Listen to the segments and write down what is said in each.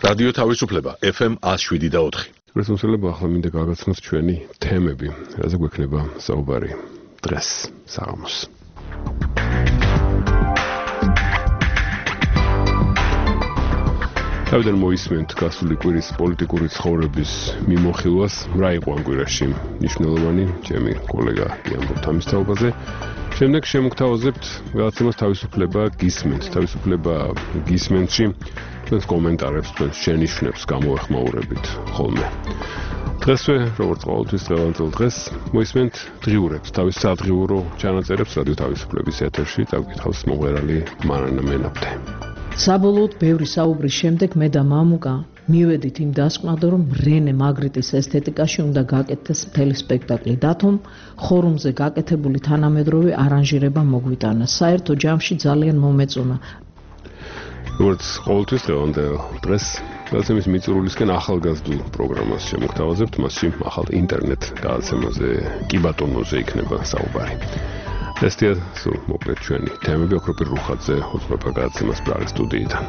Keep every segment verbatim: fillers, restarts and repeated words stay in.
რადიო თავისუფლება ეფ ემ one oh seven და four. რესურსები ახლა მინდა გაგაცნოთ ჩვენი თემები, რაზე გვექნება საუბარი დღეს საღამოს. თავიდან მოისმენთ გასული კვირის პოლიტიკური ცხოვრების მიმოხილვას, რა იყო ამ კვირაში მნიშვნელოვანი, ჩემი კოლეგა იამბობთ ამის თაობაზე. შემდეგ შემოგთავაზებთ გადაცემას თავისუფლება გისმენთ, თავისუფლება გისმენთში თქვენს კომენტარებს, თქვენს შენიშვნებს გამოვეხმაურებით ხოლმე. დღესვე, როგორც ყოველთვის დღევანდელ დღეს, მოისმენთ დღიურებს, თავის სადღიურო ჩანაწერებს რადიო თავისუფლების ეთერში, წავკითხავს მომღერალი მარანა მენაბდე. საბოლოოდ ბევრი საუბრის შემდეგ მე და მამუკა მივედით იმ დასკვნად, რომ რენე მაგრიტის ესთეტიკაში უნდა გაკეთდეს მთელი სპექტაკლი, დათომ ხორუმზე გაკეთებული თანამედროვე არანჟირება მოგვიტანა. საერთო ჯამში ძალიან მომეწონა. როგორც ყოველთვის დღევანდელ დღეს გადაცემის მიწურულისკენ ახალგაზრდულ პროგრამას შემოგთავაზებთ, მასში ახალ ინტერნეტ გადაცემაზე კი ბატონოზე იქნება საუბარი. ესეა სულ მოკლედ ჩვენი თემები, ოქროპირ რუხაძე უძღვება გადაცემას ბრალის სტუდიიდან.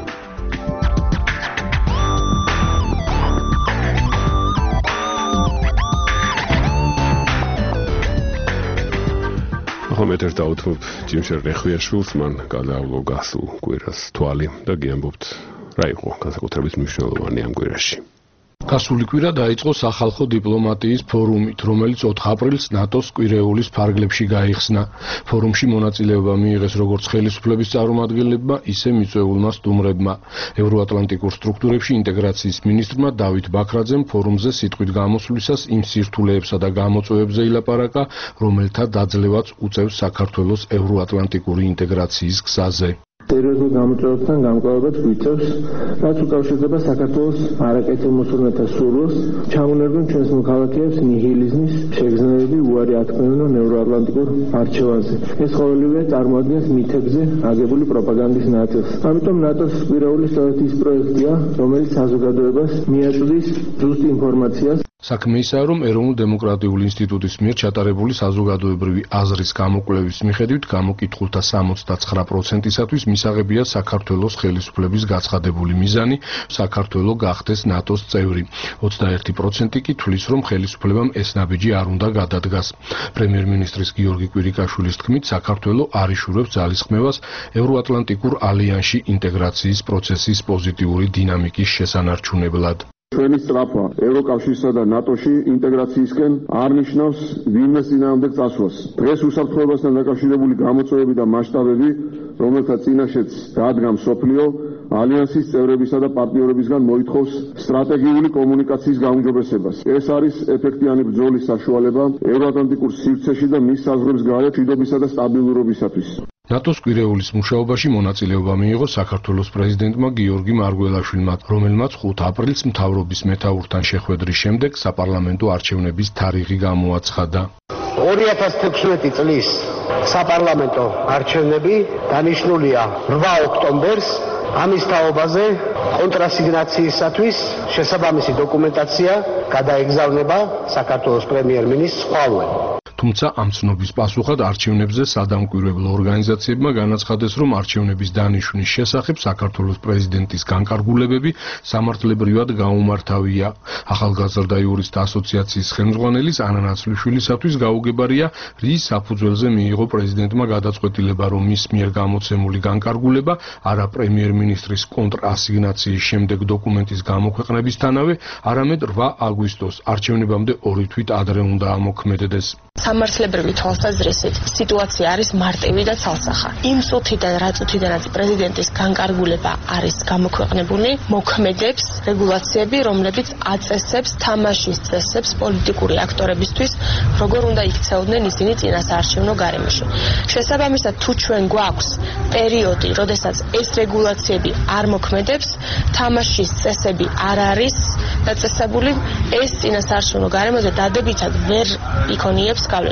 ახლა მეტერ დავუთმობ ჯიმშერ რეხვიაშვილს, მან გადაავლო გასულ კვირას თვალი და გიამბობთ რა იყო განსაკუთრებით მნიშვნელოვანი ამ კვირაში. გასული კვირა დაიწყო სახალხო დიპლომატიის ფორუმით, რომელიც ოთხ აპრილს ნატოს კვირეულის ფარგლებში გაიხსნა. ფორუმში მონაწილეობა მიიღეს როგორც ხელისუფლების წარმომადგენლებმა, ისე მიწვეულმა სტუმრებმა. ევროატლანტიკურ სტრუქტურებში ინტეგრაციის მინისტრმა დავით ბაქრაძემ ფორუმზე სიტყვით გამოსვლისას იმ სირთულეებსა და გამოწვევებზე ილაპარაკა, რომელთა დაძლევაც უწევს საქართველოს ევროატლანტიკური ინტეგრაციის გზაზე. სერიოზულ გამოწვევებთან გამკლავებაც გვიწევს, რაც უკავშირდება საქართველოს არაკეთილმოსურნეთა სურვილს, ჩამონერგონ ჩვენს მოქალაქეებს ნიჰილიზმის შეგრძნებები უარი ათქმევინონ ევროატლანტიკურ არჩევანზე. ეს ყოველივე წარმოადგენს მითებზე აგებული პროპაგანდის ნაწილს. ამიტომ ნატოს კვირეული სწორედ ის პროექტია, რომელიც საზოგადოებას მიაწვდის ზუსტ ინფორმაციას. საქმე ისაა, რომ ეროვნულ დემოკრატიული ინსტიტუტის მიერ ჩატარებული საზოგადოებრივი აზრის გამოკვლევის მიხედვით გამოკითხულთა სამოცდათსხრა პროცენტისათვის მისაღებია საქართველოს ხელისუფლების გაცხადებული მიზანი საქართველო გახდეს ნატოს წევრი. ოცდაერთი პროცენტი კი თვლის, რომ ხელისუფლებამ ეს ნაბიჯი არ უნდა გადადგას. პრემიერ-მინისტრის გიორგი კვირიკაშვილის თქმით, საქართველო არ იშურებს ძალისხმევას ევროატლანტიკურ ალიანსში ინტეგრაციის პროცესის პოზიტიური დინამიკის შესანარჩუნებლად. ჩვენი სწრაფვა ევროკავშირსა და ნატოში ინტეგრაციისკენ არ ნიშნავს ვინმეს წინააღმდეგ წასვლას. დღეს უსაფრთხოებასთან დაკავშირებული გამოწვევები და მასშტაბები, რომელთა წინაშეც დადგა მსოფლიო, ალიანსის წევრებისა და პარტნიორებისგან მოითხოვს სტრატეგიული კომუნიკაციის გაუმჯობესებას. ეს არის ეფექტიანი ბრძოლის საშუალება ევროატლანტიკურ სივრცეში და მის საზღვრებს გარეთ მშვიდობისა და სტაბილურობისათვის. ნატოს კვირეულის მუშაობაში მონაწილეობა მიიღო საქართველოს პრეზიდენტმა გიორგი მარგველაშვილმა, რომელმაც ხუთ აპრილს მთავრობის მეთაურთან შეხვედრის შემდეგ საპარლამენტო არჩევნების თარიღი გამოაცხადა. ორი ათას თექვსმეტი წლის საპარლამენტო არჩევნები დანიშნულია რვა ოქტომბერს. ამის თაობაზე კონტრასიგნაციისათვის შესაბამისი დოკუმენტაცია გადაეგზავნება საქართველოს პრემიერ-მინისტრს ხვალვე. თუმცა ამ ცნობის პასუხად არჩევნებზე სადამკვირვებლო ორგანიზაციებმა განაცხადეს, რომ არჩევნების დანიშვნის შესახებ საქართველოს პრეზიდენტის განკარგულებები სამართლებრივად გაუმართავია. ახალგაზრდა იურისტთა ასოციაციის ხელმძღვანელის ანა ნაცვლიშვილისათვის გაუგებარია, რის საფუძველზე მიიღო პრეზიდენტმა გადაწყვეტილება, რომ მის მიერ გამოცემული განკარგულება არა პრემიერ-მინისტრის კონტრასიგნაციის შემდეგ დოკუმენტის გამოქვეყნებისთანავე, არამედ რვა აგვისტოს არჩევნებამდე ორი თვით ადრე უნდა ამოქმედდეს. სამართლებრივი თვალსაზრისით სიტუაცია არის მარტივი და ცალსახა. იმ წუთიდან, რა წუთიდანაც პრეზიდენტის განკარგულება არის გამოქვეყნებული, მოქმედებს რეგულაციები, რომლებიც აწესებს თამაშის წესებს პოლიტიკური აქტორებისთვის, როგორ უნდა იქცეოდნენ ისინი წინასაარჩევნო გარემოში. შესაბამისად, თუ ჩვენ გვაქვს პერიოდი, როდესაც ეს რეგულაციები არ მოქმედებს, თამაშის წესები არ არის დაწესებული, ეს წინასაარჩევნო გარემოზე დადებითად ვერ იქონიებს გავლენას.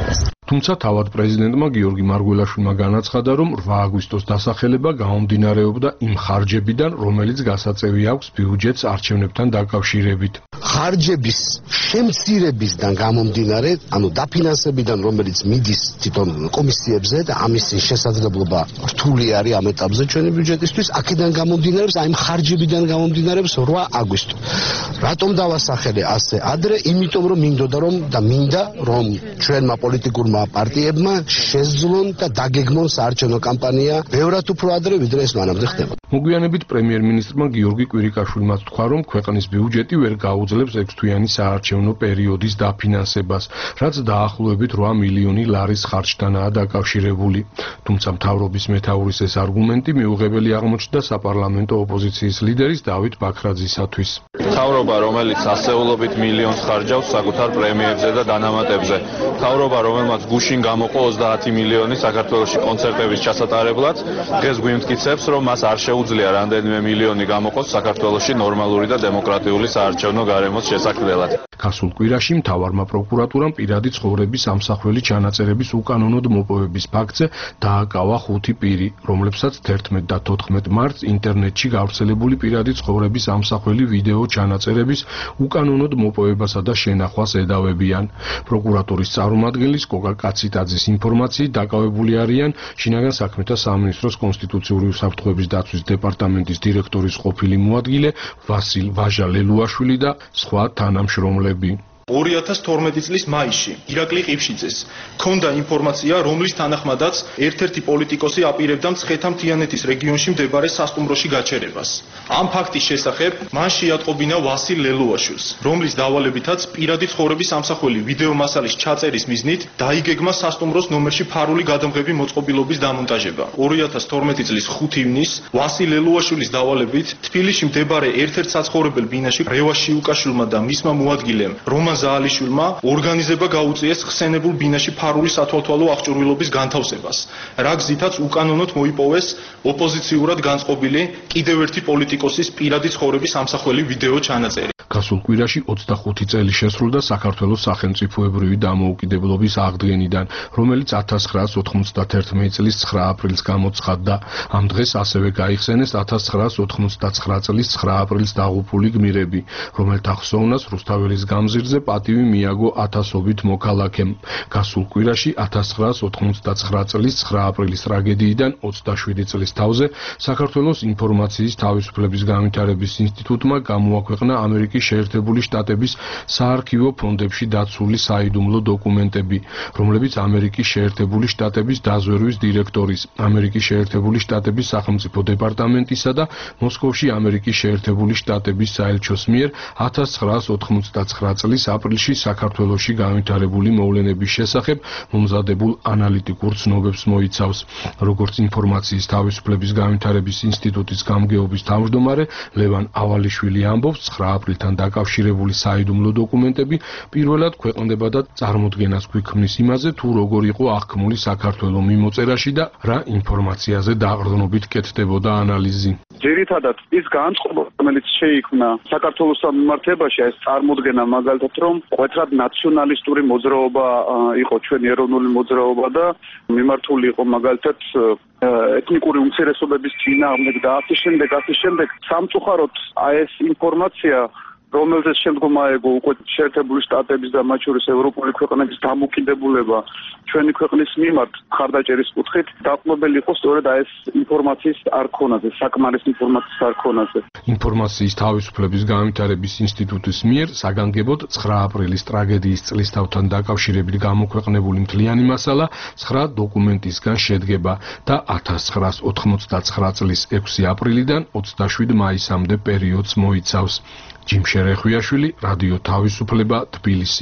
თუმცა თავად პრეზიდენტმა გიორგი მარგველაშვილმა განაცხადა, რომ რვა აგვისტოს დასახელება გამომდინარეობდა იმ ხარჯებიდან, რომელიც გასაწევი აქვს ბიუჯეტს არჩევნებთან დაკავშირებით. ხარჯების შემცირებისგან გამომდინარე, ანუ დაფინანსებიდან, რომელიც მიდის თვითონ კომისიებზე და ამის შესაძლებლობა რთული არის ამ ეტაპზე ჩვენი ბიუჯეტისთვის, აქედან გამომდინარეობს, აი იმ ხარჯებიდან გამომდინარეობს რვა აგვისტო. რატომ დავასახელე ასე ადრე? იმიტომ რომ მინდოდა რომ და მინდა რომ ჩვენმა პოლიტიკურმა პარტიებმა შეძლონ და დაგეგმონ საარჩევნო კამპანია ბევრად უფრო ადრე, ვიდრე ეს მანამდე ხდება. მოგვიანებით პრემიერ-მინისტრმა გიორგი კვირიკაშვილმაც თქვა, რომ ქვეყნის ბიუჯეტი ვერ გაუძლებს ექვსთვიანი საარჩევნო პერიოდის დაფინანსებას, რაც დაახლოებით რვა მილიონი ლარის ხარჯთანაა დაკავშირებული. თუმცა მთავრობის მეთაურის ეს არგუმენტი მიუღებელი აღმოჩნდა საპარლამენტო ოპოზიციის ლიდერის დავით ბაქრაძისათვის. მთავრობა, რომელიც ასეულობით მილიონს ხარჯავს საკუთარ პრემიერებზე და დანამატებზე, მთავრობა, რომელმაც გუშინ გამოყო ოცდაათი მილიონი საქართველოში კონცერტების ჩასატარებლად, დღეს გვიმტკიცებს, რომ მას არ შეუძლია რამდენიმე მილიონი გამოყოს საქართველოში ნორმალური და დემოკრატიული საარჩევნო გარემოს შესაქმნელად. გასულ კვირაში მთავარმა პროკურატურამ პირადი ცხოვრების ამსახველი ჩანაწერების უკანონოდ მოპოვების ფაქტზე დააკავა ხუთი პირი, რომლებსაც თერთმეტ და თოთხმეტ მარტს ინტერნეტში გავრცელებული პირადი ცხოვრების ამსახველი ვიდეო ჩანაწერების უკანონოდ მოპოვებასა და შენახვას ედავებიან. პროკურატურის წარმომადგენლის კოკა კაციტაძის ინფორმაციით დაკავებული არიან შინაგან საქმეთა სამინისტროს კონსტიტუციური უსაფრთხოების დაცვის დეპარტამენტის დირექტორის ყოფილი მოადგილე ვასილ ვაჟა-ლელუაშვილი და სხვა თანამშრომლები. ორი ათას თორმეტი წლის მაისში ირაკლი ყიფშიძეს ჰქონდა ინფორმაცია, რომლის თანახმადაც ერთ-ერთი პოლიტიკოსი აპირებდა მცხეთა-მთიანეთის რეგიონში მდებარე სასტუმროში გაჩერებას. ამ ფაქტის შესახებ მან შეატყობინა ვასილ ლელუაშვილს, რომლის დავალებითაც პირადი ცხოვრების ამსახველი ვიდეო მასალის ჩაწერის მიზნით დაიგეგმა სასტუმროს ნომერში ფარული გადამღები მოწყობილობის დამონტაჟება. ორი ათას თორმეტი წლის ხუთი ივნისს ვასილ ლელუაშვილის დავალებით თბილისში მდებარე ერთ-ერთ საცხოვრებელ ბინაში რევას შიუკაშვილმა და მისმა მოადგილემ რომან ზაალიშვილმა ორგანიზება გაუწიეს ხსენებულ ბინაში ფარული სათვალთვალო აღჭურვილობის განთავსებას, რა გზითაც უკანონოდ მოიპოვეს ოპოზიციურად განწყობილი კიდევ ერთი პოლიტიკოსის პირადი ცხოვრების ამსახველი ვიდეო ჩანაწერი. გასულ კვირაში ოცდახუთი წელი შესრულდა საქართველოს სახელმწიფოებრივი დამოუკიდებლობის აღდგენიდან, რომელიც ათას ცხრაას ოთხმოცდათერთმეტი წლის ცხრა აპრილს გამოცხადდა. ამ დღეს ასევე გაიხსენეს ათას ცხრაას ოთხმოცდაცხრა წლის ცხრა აპრილს დაღუპული გმირები, რომელთა ხსოვნას რუსთაველის გამზირზე პატივი მიაგო ათასობით მოქალაქემ. გასულ კვირაში ათას ცხრაას ოთხმოცდაცხრა წლის ცხრა აპრილის ტრაგედიიდან ოცდაშვიდი წლის თავზე საქართველოს ინფორმაციის თავისუფლების განვითარების ინსტიტუტმა გამოაქვეყნა ამერიკის შეერთებული შტატების საარქივო ფონდებში დაცული საიდუმლო დოკუმენტები, რომლებიც ამერიკის შეერთებული შტატების დაზვერვის დირექტორის, ამერიკის შეერთებული შტატების სახელმწიფო დეპარტამენტისა და მოსკოვში ამერიკის შეერთებული შტატების საელჩოს მიერ ათას ცხრაას ოთხმოცდაცხრა წლის აპრილში საქართველოში განვითარებული მოვლენების შესახებ მომზადებულ ანალიტიკურ ცნობებს მოიცავს. როგორც ინფორმაციის თავისუფლების განვითარების ინსტიტუტის გამგეობის თავმჯდომარე ლევან ავალიშვილი ამბობს, ცხრა აპრილთან დაკავშირებული საიდუმლო დოკუმენტები პირველად ქვეყნდება და წარმოდგენას გვიქმნის იმაზე, თუ როგორ იყო აღქმული საქართველო მიმოწერაში და რა ინფორმაციაზე დაყრდნობით კეთდებოდა ანალიზი. ძირითადად ის განწყობა, რომელიც შეიქმნა საქართველოს მიმართებაში, ეს წარმოდგენა მაგალითად, რომ კვეთრად ნაციონალისტური მოძრაობა იყო ჩვენი ეროვნული მოძრაობა და მიმართული იყო მაგალითად ეთნიკური უმცირესობების წინააღმდეგ და ასე შემდეგ, ასე შემდეგ. სამწუხაროდ აი ეს ინფორმაცია, რომელზეც შემდგომ აეგო უკვე შეერთებული შტატების და მათ შორის ევროპული ქვეყნების დამოკიდებულება ჩვენი ქვეყნის მიმართ ხარდაჭერის კუთხით, დაყრდნობელი იყო სწორედ აი ეს ინფორმაციის არქონაზე, საკმარის ინფორმაციის არქონაზე. ინფორმაციის თავისუფლების განვითარების ინსტიტუტის მიერ საგანგებოდ ცხრა აპრილის ტრაგედიის წლისთავთან დაკავშირებით გამოქვეყნებული მთლიანი მასალა ცხრა დოკუმენტისგან შედგება და ათას ცხრაას ოთხმოცდაცხრა წლის ექვსი აპრილიდან ოცდაშვიდ მაისამდე პერიოდს მოიცავს. ჯიმ შერეხვიაშვილი, რადიო თავისუფლება, თბილისი.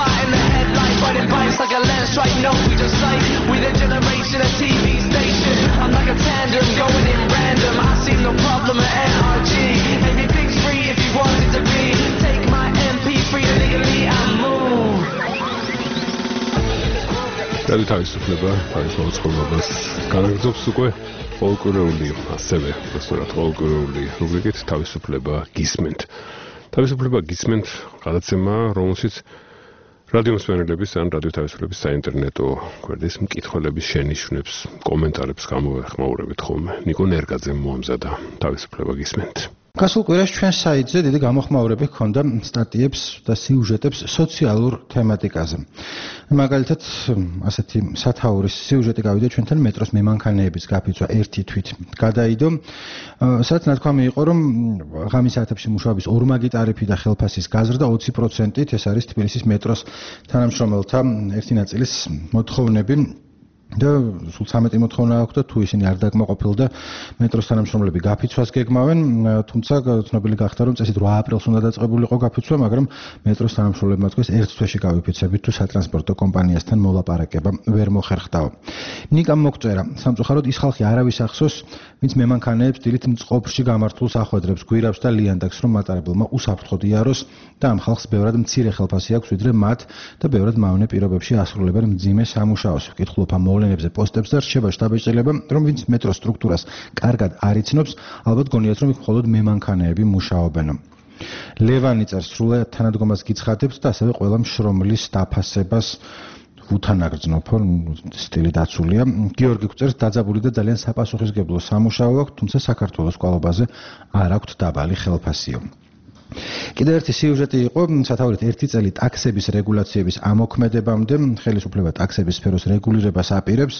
Like a landstrike, no, we just like we the generation of T V station. like a tandem, going in random. I see no problem at N R G. Maybe Big's free if he wanted to be. Take my M P three legally and move. და თავისუფლება თავისუფლ ცხოვრებას განაგრძობს უკვე ფოლკლორული, ასევე უბრალოდ ფოლკლორული რუბრიკით თავისუფლება გისმენთ. თავისუფლება გისმენთ გადაცემა, რომელშიც რადიო მსმენელების ან რადიო თავისუფლების საინტერნეტო გვერდის მკითხველების შენიშვნებს, კომენტარებს გამოვეხმაურებით ხოლმე. ნიკო ნერგაძე მოამზადა თავისუფლება გისმენთ. გასულ კვირაში ჩვენ საიტზე დიდი გამოხმაურები ჰქონდა სტატიებს და სიუჟეტებს სოციალურ თემატიკაზე. მაგალითად, ასეთი სათაურის სიუჟეტი გავიდა ჩვენთან მეტროს მემანქანეების გაფიცვა ერთი თვით გადაიდო. სადაც ნათქვამი იყო, რომ ღამის საათებში მუშაობის ორმაგი ტარიფი და ხელფასის გაზრდა ოცი პროცენტით, ეს არის თბილისის მეტროს თანამშრომელთა ერთი ნაწილის მოთხოვნები. და სულ ცამეტი მოთხოვნა აქვს და თუ ისინი არ დაკმაყოფილდა მეტროს თანამშრომლები გაფიცვას გეგმავენ, თუმცა ცნობილი გახდა რომ წესით რვა აპრილს უნდა დაწყებულიყო გაფიცვა, მაგრამ მეტროს თანამშრომლებმა თქვეს ერთ თვეში გავიფიცებით, თუ სატრანსპორტო კომპანიასთან მოლაპარაკება ვერ მოხერხდაო. ნიკამ მოგწერა, სამწუხაროდ ის ხალხი არავის ახსოვს, ვინც მემანქანეებს დილით მწყობრში გამართულ სახვედრებს, გვირაბს და ლიანდაგს რომ მატარებელმა უსაფრთხოდ იაროს და ამ ხალხს ბევრად მცირე ხელფასი აქვს ვიდრე მათ და ბევრად მავნე პირობებში ასრულებენ მძიმე სამუშაოს. ვკითხულობ ამ მოვლენებზე პოსტებს და რჩება შტაბეჭდილება, რომ ვინც მეტროს სტრუქტურას კარგად არ იცნობს, ალბათ გონიათ რომ იქ მხოლოდ მემანქანეები მუშაობენ. ლევანი წერს, სრულად თანადგომას გიცხადებს და ასევე ყველა მშრომლის დაფასებას უთანაგრძნობ, სტილი დაცულია. გიორგი გვწერს, დაძაბული და ძალიან საპასუხისმგებლო სამუშაო აქვს, თუმცა საქართველოს კვალობაზე არ აქვს დაბალი ხელფასიო. კიდევ ერთი სიუჟეტი იყო სათაურით ერთი წელი ტაქსების რეგულაციების ამოქმედებამდე, ხელისუფლება ტაქსების სფეროს რეგულირებას აპირებს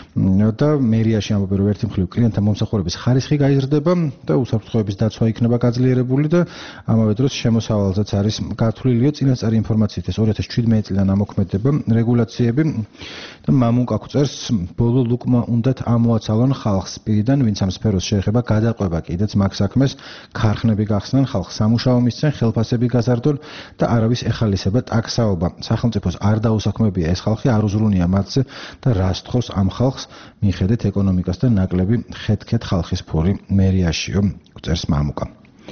და მერიაში ამბობენ რომ ერთი მხრივ კლიენტთა მომსახურების ხარისხი გაიზრდება და უსაფრთხოების დაცვა იქნება გაძლიერებული და ამავე დროს შემოსავალზეც არის გათვლილიო. წინასწარი ინფორმაციით ეს ორი ათას შვიდმეტი წლიდან ამოქმედება რეგულაციები და მამუკა გვწერს, ბოლო ლუკმა უნდათ ამოაცალონ ხალხს პირიდან, ვინც ამ სფეროს შეეხება გადაყვება კიდეც მაგ საქმეს, ქარხნები გახსნან, ხალხს სამუშაო მისცენ, ხელფასები გაზარდონ და არავის ეხალისება ტაქსაობა. სახელმწიფოს არ დაუსაქმებია ეს ხალხი, არ უზრუნია მათზე და რა სთხოვს ამ ხალხს, მიხედეთ ეკონომიკასთან ნაკლები ხეთქეთ ხალხის ფური მერიაშიო, გვწერს მამუკა.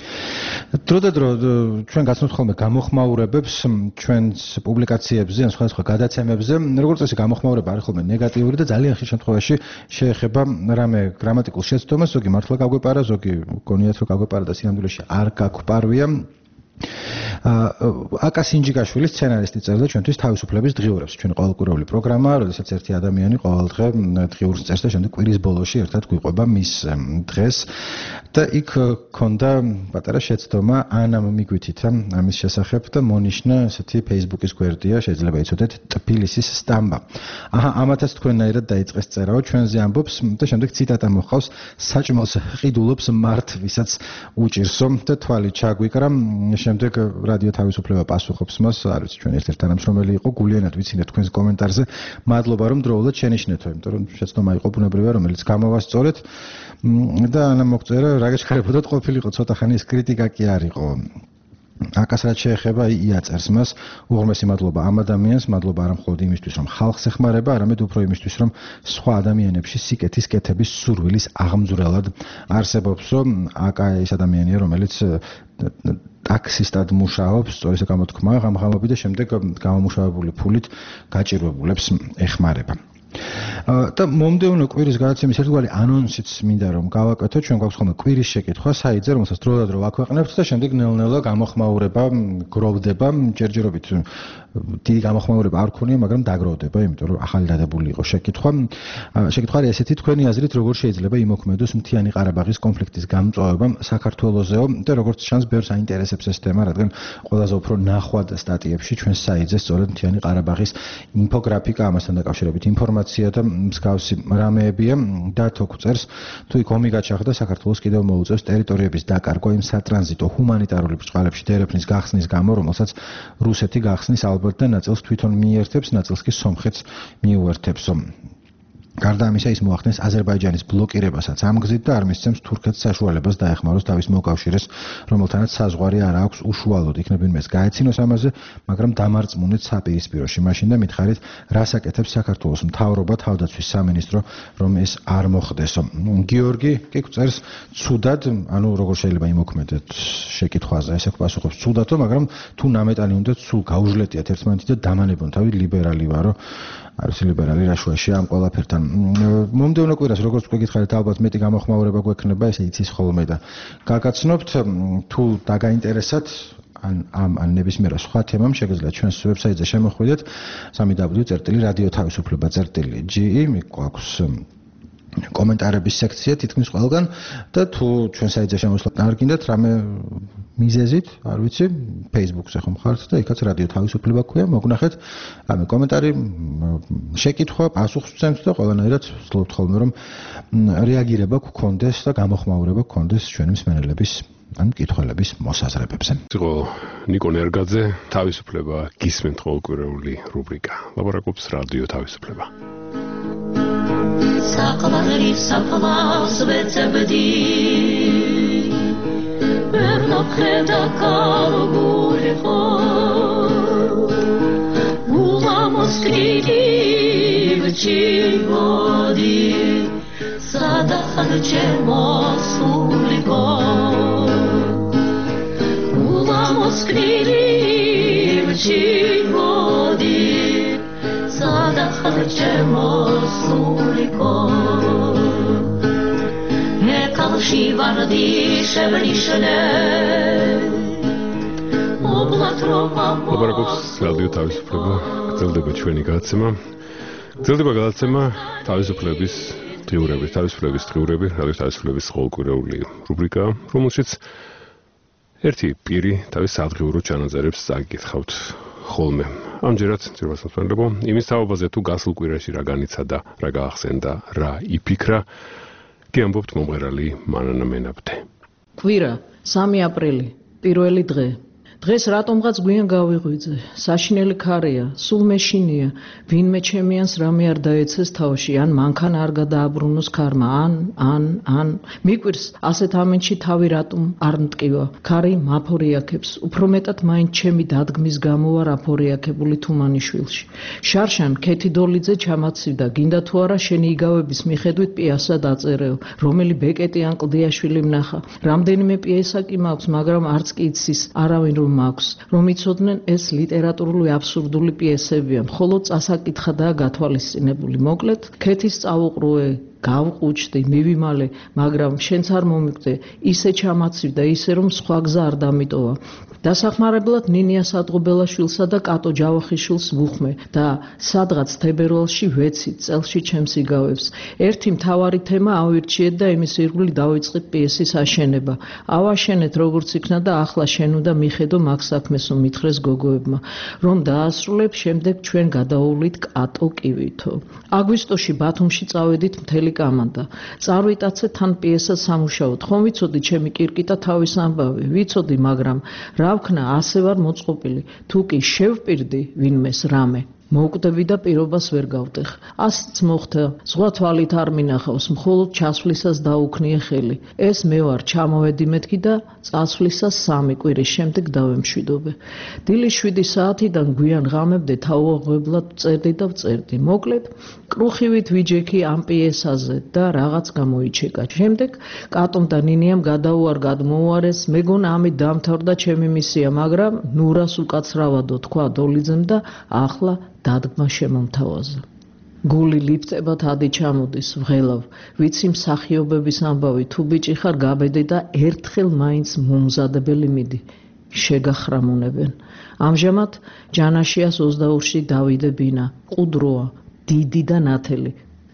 დრო და დრო ჩვენ გაცნობთ ხოლმე გამოხმაურებებს ჩვენს პუბლიკაციებზე ან სხვადასხვა გადაცემებზე. როგორც წესი გამოხმაურება არის ხოლმე ნეგატიური და ძალიან ხშირ შემთხვევაში შეეხება რამე გრამატიკულ შეცდომას, ზოგი მართლა გაგვეპარა, ზოგი გონიათ რომ გაგვეპარა და სინამდვილეში არ გაგვპარვია. აკა სინჯიგაშვილი სცენარისტი წერდა ჩვენთვის თავისუფლების დღიურებს. ჩვენი ყოველკვირეული პროგრამაა, როდესაც ერთი ადამიანი ყოველდღე დღიურს წერს და შემდეგ კვირის ბოლოში ერთად გვიყვება მის დღეს და იქ ქონდა პატარა შეცდომა ანამ მიგვითითა ამის შესახებ და მონიშნა ესეთი Facebook-ის გვერდია, შეიძლება იცოდეთ ტფილისის სტამბა. აჰა, ამათაც თქვენნაირად დაიწყეს წერაო, ჩვენზე ამბობს და შემდეგ ციტატა მოხავს, საჭმელს ყიდულობს მართ, ვისაც უჭირსო და თვალი ჩაგვიკრა. შემდეგ რადიო თავისუფლება პასუხობს მას, არის ჩვენ ერთ-ერთი თანამშრომელი იყო, გულიანად ვიცინეთ თქვენს კომენტარზე. მადლობა რომ დროულად შენიშნეთო, იმიტომ რომ შეცდომა იყო ბუნებრივია, რომელიც გამოვასწორეთ და ანა მოგწერა, რა გეჩქარებოდათ ყოფილიყო ცოტა ხანი ეს კრიტიკა კი არ იყო. აკას რაც შეეხება იაწერს მას, უღრმესი მადლობა ამ ადამიანს, მადლობა არა მხოლოდ იმისთვის, რომ ხალხს ეხმარება, არამედ უფრო იმისთვის, რომ სხვა ადამიანებში სიკეთის კეთების სურვილის აღმძვრელად არსებობსო. აკა ის ადამიანია, რომელიც ტაქსისტად მუშაობს, სწორი გამოთქმა, ღამღამობი და შემდეგ გამომუშავებული ფულით გაჭირვებულებს ეხმარება. და მომდევნო კვირის გადაცემის ერთგვარი ანონსიც მინდა რომ გავაკეთო, ჩვენ გვაქვს ხოლმე კვირის შეკითხვა საიტზე, რომელსაც დროდადრო ვაქვეყნებთ და შემდეგ ნელ-ნელა გამოხმაურება გროვდება, ჯერჯერობით დიდი გამოხმაურება არ ქონია, მაგრამ დაგროვდება, იმიტომ რომ ახალი დადებული იყო შეკითხვა. შეკითხვა არის ესეთი, თქვენი აზრით როგორ შეიძლება იმოქმედოს მთიანი ყარაბაღის კონფლიქტის გამწვავება საქართველოსეო და როგორც ჩანს ბევრს აინტერესებს ეს თემა, რადგან ყველაზე უფრო ნახვად სტატიებში ჩვენ საიტზე სწორედ მთიანი ყარაბაღის ინფოგრაფიკა, ამასთან დაკავშირებით ინფორმაცია და მსგავსი რამეებია. და თო გვწერს, თუ იქ ომი გაჩაღდა, საქართველოს კიდევ მოუწევს ტერიტორიების დაკარგვა იმ სატრანზიტო ჰუმანიტარული ბრჭყალებში დერეფნის გახსნის გამო, რომელსაც რუსეთი გახსნის ალბათ და ნაწილს თვითონ მიერთებს, ნაწილს კი სომხეთს მიუერთებსო. გარდა ამისა ის მოახდენს აზერბაიჯანის ბლოკირებასაც ამ გზით და არ მისცემს თურქეთს საშუალებას დაეხმაროს თავის მოკავშირეს, რომელთანაც საზღვარი არ აქვს უშუალოდ. იქნებინ მას გაეცინოს ამაზე, მაგრამ დამარწმუნეთ საპირისპიროში. მაშინ და მითხარით, რას აკეთებს საქართველოს მთავრობა, თავდაცვის სამინისტრო, რომ ეს არ მოხდესო. გიორგი კი წერს ცუდად, ანუ როგორ შეიძლება იმოქმედოთ შეკითხვაზე, ესე პასუხობს ცუდათო, მაგრამ თუ ნამეტანი უნდა სულ გაუჟლეტიათ ერთმანეთი და დამანებონ თავი ლიბერალი ვარო. არის ლიბერალი რაშუაშია ამ ყველაფერთან. მომდევნო კვირას როგორც გეკითხარით, ალბათ მეტი გამოხმაურება გვექნება, ესე იცის ხოლმე და გაგაცნობთ, თუ დაგაინტერესათ ან ამ ან ნებისმიერ სხვა თემამ შეგიძლიათ ჩვენს ვებსაიტზე შემოხვიდეთ სამი დაბლიუ წერტილი რადიო თავისუფლება წერტილი ჯი ი გვაქვს კომენტარების სექცია თითქმის ყველგან და თუ ჩვენ საიტზე შემოსვლა არ გინდათ რამე მიზეზით, არ ვიცი, Facebook-ზე ხომ ხართ და იქაც რადიო თავისუფლება ქვია, მოგნახეთ, რამე კომენტარი, შეკითხვა, პასუხს ვცემთ და ყველანაირად ვცდილობთ ხოლმე რომ რეაგირება გქონდეს და გამოხმაურება გქონდეს ჩვენი მსმენელების ან მკითხველების მოსაზრებებზე. იყო ნიკო ნერგაძე, თავისუფლება გისმენთ ყოველკვირეული რუბრიკა. ლაპარაკობს რადიო თავისუფლება. საყვარელი საფლავს ვეცებდი ვერ ნახედა კარგული ხო ულამოსკრიდი ვჩიბოდი სადახან ჩემოსულიკო ულამოსკრიდი ვჩიბოდი სადახან ჩემოსულიკო ეკალში ვარდი შევნიშნე ლაპარაკობს რადიო თავისუფლება, გრძელდება ჩვენი გადაცემა. გრძელდება გადაცემა თავისუფლების დღიურები, თავისუფლების დღიურები, რადიო თავისუფლების ყოველკვირეული რუბრიკა, რომელშიც ერთი პირი თავის სადღიურო ჩანაწერებს წაგიკითხავთ ხოლმე. ამჯერად ძირფას მოსმენლებო, იმის თაობაზე თუ გასულ კვირაში რა განიცადა, რა გაახსენდა, რა იფიქრა, გიამბობთ მომღერალი მანანა მენაბდე. კვირა, სამი აპრილი, პირველი დღე. დღეს რატომღაც გვიან გავიღვიძე, საშინელი ქარია, სულ მეშინია, ვინმე ჩემიანს რამე არ დაეცეს თავში, ან მანქანა არ გადააბრუნოს ქარმა, ან, ან, ან, მიკვირს, ასეთ ამენში თავი რატომ არ მტკივა, ქარი მაფორიაქებს, უფრო მეტად მაინც ჩემი დადგმის გამო ვარ აფორიაქებული თუმანიშვილში. შარშან ქეთიდოლიძე ჩამაცივდა, გინდა თუ არა შენი იგავების მიხედვით პიესა დაწერეო, რომელი ბეკეტი ან კლდიაშვილი მნახა, რამდენიმე პიესა კი მაქვს, მაგრამ არც კი იცის არავინ რომ მაქვს, რომ იცოდნენ ეს ლიტერატურული აბსურდული პიესებია, მხოლოდ წასაკითხადაა გათვალისწინებული. მოკლედ, ქეთის წავუყრუე, გავყუჩდი, მივიმალე, მაგრამ შენც არ მომიგდე, ისე ჩამაცივდა, ისე რომ სხვა გზა არ დამიტოვა. დასახმარებლად ნინია სადღობელაშვილსა და კატო ჯავახიშვილს ვუხმე და სადღაც თებერვალში ვეცით წელში ჩემს იგავებს. ერთი მთავარი თემა ავირჩიეთ და იმის ირგვლივ დავიწყეთ პიესის აშენება. ავაშენეთ როგორც იქნა და ახლა შენ უნდა მიხედო მაგ საქმესო მითხრეს გოგოებმა, რომ დაასრულებ, შემდეგ ჩვენ გადაუვლით კატო კივითო. აგვისტოში ბათუმში წავედით მთელი კამანდა. წარვიტაცეთ თან პიესას სამუშაოდ. ხომ ვიცოდი ჩემი კირკიტა თავის ამბავი, ვიცოდი, მაგრამ რა ვქნა, ასე ვარ მოწყობილი. თუ კი შევპირდი ვინმეს რამე, მოვკვდები და პირობას ვერ გავტეხ. ასიც მოხდა, სხვა თვალით არ მინახავს, მხოლოდ ჩასვლისას დაუქნიე ხელი. ეს მე ვარ, ჩამოვედი მეთქი და წასვლისას სამი კვირის შემდეგ დავემშვიდობე. დილის შვიდი საათიდან გვიან ღამებდე თავუაღებლად წერდი და ვწერდი. მოკლედ, კრუხივით ვიჯექი ამ პიესაზე და რაღაც გამოიჩეკა. შემდეგ კატომ და ნინიამ გადაუარ გადმოუარეს, მეგონა ამით დამთავრდა ჩემი მისია, მაგრამ ნურას უკაცრავადო თქვა დოლიძემ და ახლა დადგმა შემომთავაზა. გული ლიფტებად ადი ჩამოდის, ვღელავ, ვიცი მსახიობების ამბავი, თუ ბიჭი ხარ გაბედე და ერთხელ მაინც მომზადებელი მიდი, შეგახრამუნებენ. ამჟამად ჯანაშიას ოცდაორში დავიდე ბინა, ყუდროა, დიდი და ნათელი.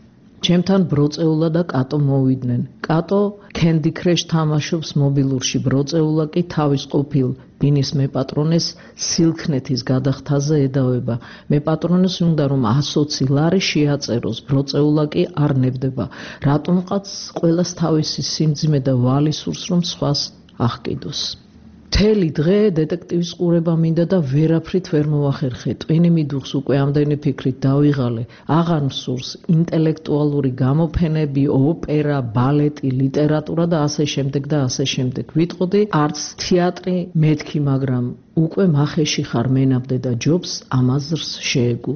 ჩემთან ბროწეულა და კატო მოვიდნენ. კატო Candy Crush თამაშობს მობილურში, ბროწეულა კი თავის ყოფილ ბინის მეპატრონეს სილქნეთის გადახთაზე ედავება. მეპატრონეს უნდა რომ ასოცი ლარი შეაწეროს, ბროწეულა კი არ ნებდება. რატომღაც ყველას თავისი სიმძიმე და ვალი სურს რომ სხვას აღკიდოს. მთელი დღე დეტექტივის ყურება მინდა და ვერაფრით ვერ მოვახერხე. ტვინი მიდუხს უკვე ამდენი ფიქრით დავიღალე. აღარ მსურს ინტელექტუალური გამოფენები, ოპერა, ბალეტი, ლიტერატურა და ასე შემდეგ და ასე შემდეგ. ვიტყოდი, არც თეატრი მეთქი, მაგრამ უკვე მახეში ხარ მენაბდე და ჯობს ამაზრს შეეგო.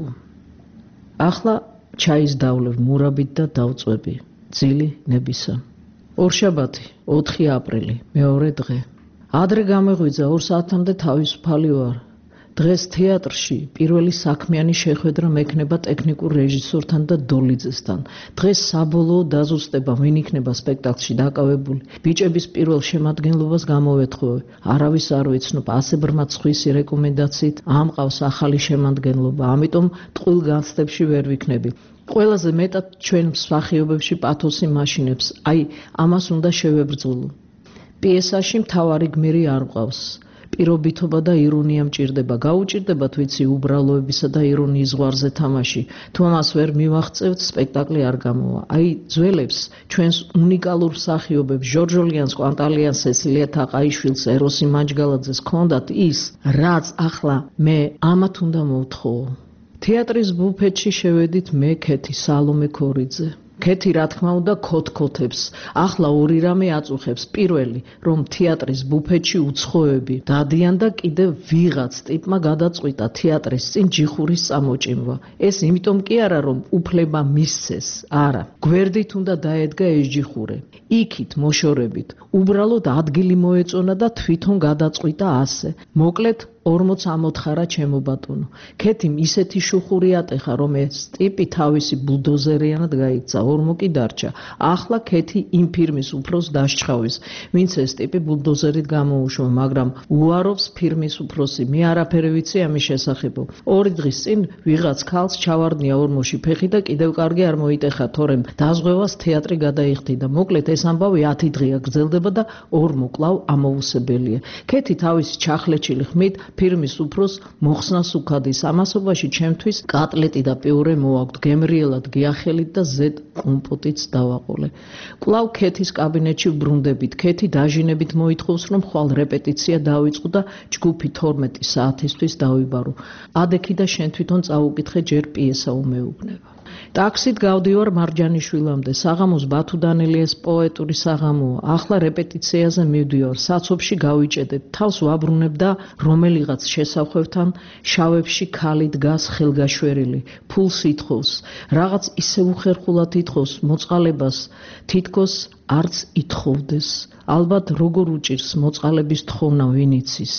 ახლა ჩაის დავლევ მურაბით და დავწვევი. ძილი ნებისა. ორშაბათი, ოთხი აპრილი, მეორე დღე. ადრე გამეღვიძა ორ საათამდე თავისუფალი ვარ. დღეს თეატრში პირველი საქმიანი შეხვედრა მექნება ტექნიკურ რეჟისორთან და დოლიძესთან. დღეს საბოლოო დაზუსტება, ვინ იქნება სპექტაკლში დაკავებული. ბიჭების პირველ შემადგენლობას გამოვეთხოვე. არავის არ ვიცნობ, ასე ბრმა ცხვისი რეკომენდაციით ამყავს ახალი შემადგენლობა, ამიტომ ტყუილ განცდებში ვერ ვიქნები. ყველაზე მეტად ჩვენ მსახიობებში პათოსი მაშინებს, აი ამას უნდა შევებრძოლო. პიესაში მთავარი გმირი არ მყავს. პირობითობა და ირონია მჭირდება. გაუჭირდებათ ვიცი უბრალოებისა და ირონიის ზღვარზე თამაში. თუ ამას ვერ მივაღწევთ, სპექტაკლი არ გამოვა. აი ძველებს, ჩვენს უნიკალურ მსახიობებს, ჟორჟოლიანს, კვანტალიანს, სესილია თაყაიშვილს, ეროსი მაჯგალაძეს ჰქონდათ ის, რაც ახლა მე ამათ უნდა მოვთხოვო. თეატრის ბუფეტში შევედით მე, ქეთი, სალომე ქორიძე. ქეთი რა თქმა უნდა ქოთქოთებს. ახლა ორი რამე აწუხებს. პირველი, რომ თეატრის ბუფეტში უცხოები დადიან და კიდევ ვიღაც ტიპმა გადაწყვიტა თეატრის წინ ჯიხურის წამოჭიმვა. ეს იმიტომ კი არა, რომ უფლება მისცეს, არა. გვერდით უნდა დაედგა ეს ჯიხური. იქით მოშორებით. უბრალოდ ადგილი მოეწონა და თვითონ გადაწყვიტა ასე. მოკლედ ორმოც ამოთხარა ჩემო ბატონო. ქეთიმ ისეთი შუხური ატეხა, რომ ეს ტიპი თავისი ბულდოზერიანად გაიქცა, ორმო კი დარჩა. ახლა ქეთი იმ ფირმის უფროს დასჩხავის, ვინც ეს ტიპი ბულდოზერით გამოუშვა, მაგრამ უარობს ფირმის უფროსი. მე არაფერი ვიცი ამის შესახებ. ორი დღის წინ ვიღაც ქალს ჩავარდნია ორმოში ფეხი და კიდევ კარგი არ მოიტეხა, თორემ დაზღვევას თეატრი გადაიხდიდა. მოკლედ ეს ამბავი ათი დღეა გრძელდება და ორმო კვლავ ამოუსებელია. ქეთი თავისი ჩახლეჩილი ხმით ფირმის უფროს მოხსნას უქადის. ამასობაში ჩემთვის კატლეტი და პიურე მოაქვთ, გემრიელად გიახელით და ზედ კომპოტიც დავაყოლე. კვლავ ქეთის კაბინეტში ვბრუნდებით. ქეთი დაჟინებით მოითხოვს, რომ ხვალ რეპეტიცია დავიწყო და ჯგუფი თორმეტი საათისთვის დავიბარო. ადექი და შენ თვითონ წაუკითხე, ჯერ პიესა უმეუბნება. ტაქსით გავდივარ მარჯანიშვილამდე. საღამოს ბათუ დანელიას პოეტური საღამოა. ახლა რეპეტიციაზე მივდივარ. საცობში გავიჭედეთ. თავს ვაბრუნებ და რომელიღაც შესახვევთან შავებში ქალი დგას ხელგაშვერილი. ფულს ითხოვს. რაღაც ისე უხერხულად ითხოვს მოწყალებას, თითქოს არც ითხოვდეს. ალბათ როგორ უჭირს მოწყალების თხოვნა ვინ იცის.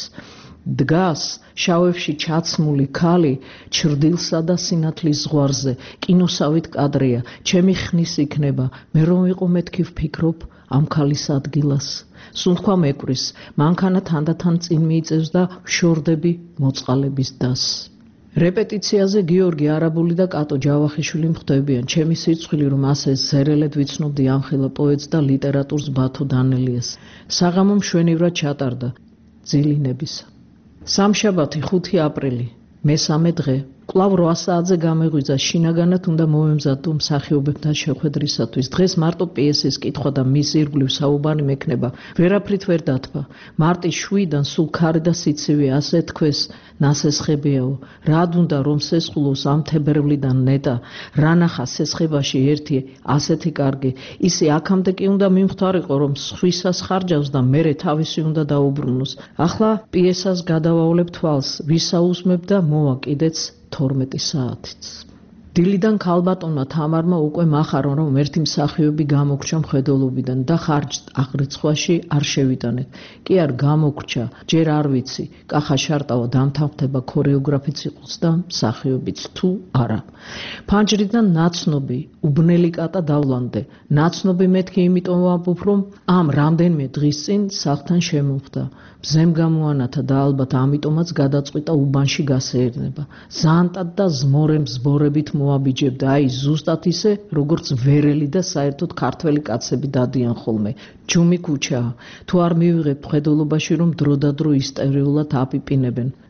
დგას შავებში ჩაცმული ქალი ჩრდილსა და სინათლის ზღვარზე. კინოსავით კადრია. ჩემი ხნის იქნება. მე რომ ვიყო მეთქი ვფიქრობ ამ ქალის ადგილას. სუნთქვა მეკვრის. მანქანა თანდათან წინ მიიწევს და ვშორდები მოწყალების დასს. რეპეტიციაზე გიორგი არაბული და კატო ჯავახიშვილი მხვდებიან. ჩემი სიცხვილი რომ ასე ზერელედ ვიცნობდი ამხელა პოეტს და ლიტერატურს ბათო დანელიას. საღამო მშვენივრად ჩატარდა. ძილი ნებისა. სამშაბათი, ხუთი აპრილი, მესამე დღე. კვლავ რვა საათზე გამეღვიძა. შინაგანად უნდა მოვემზადო მსახიობებთან შეხვედრისათვის. დღეს მარტო პიესის კითხვა და მის ირგვლივ საუბარი მექნება. ვერაფრით ვერ დათვა. მარტის შვიდან სულ ქარი და სიცივე, ასე თქვეს, ნასესხებიაო. რად უნდა რომ სესხულოს ამ თებერვლიდან ნეტა, რა ნახა სესხებაში ერთი ასეთი კარგი. ისე აქამდე კი უნდა მიმხდარიყო, რომ სხვისას ხარჯავს და მერე თავისი უნდა დაუბრუნოს. ახლა პიესას გადავავლებ თვალს, ვისაუზმებ და მოვა კიდეც თორმეტი საათიც. დილიდან ქალბატონმა თამარმა უკვე მახარო, რომ ერთი მსახიობი გამოგრჩა მხედველობიდან და ხარჯს აღრიცხვაში არ შევიტანეთ. კი არ გამოგრჩა, ჯერ არ ვიცი, კახა შარტავა დამთავრდება ქორეოგრაფიც იყოს და მსახიობიც თუ არა. ფანჯრიდან ნაცნობი, უბნელი კატა დავლანდე. ნაცნობი მეთქი იმიტომ ვამბობ, რომ ამ რამდენიმე დღის წინ სახლთან შემოვხდა. მზემ გამოანათა და ალბათ ამიტომაც გადაწყვიტა უბანში გასეირნება. ზანტად და ზმორემ ზბორებით მოაბიჯებდა, აი ზუსტად ისე, როგორც ვერელი და საერთოდ ქართველი კაცები დადიან ხოლმე. ჯუმი ქუჩაა. თუ არ მივიღებ მხედველობაში, რომ დრო და დრო ისტერიულად აპიპინებენ.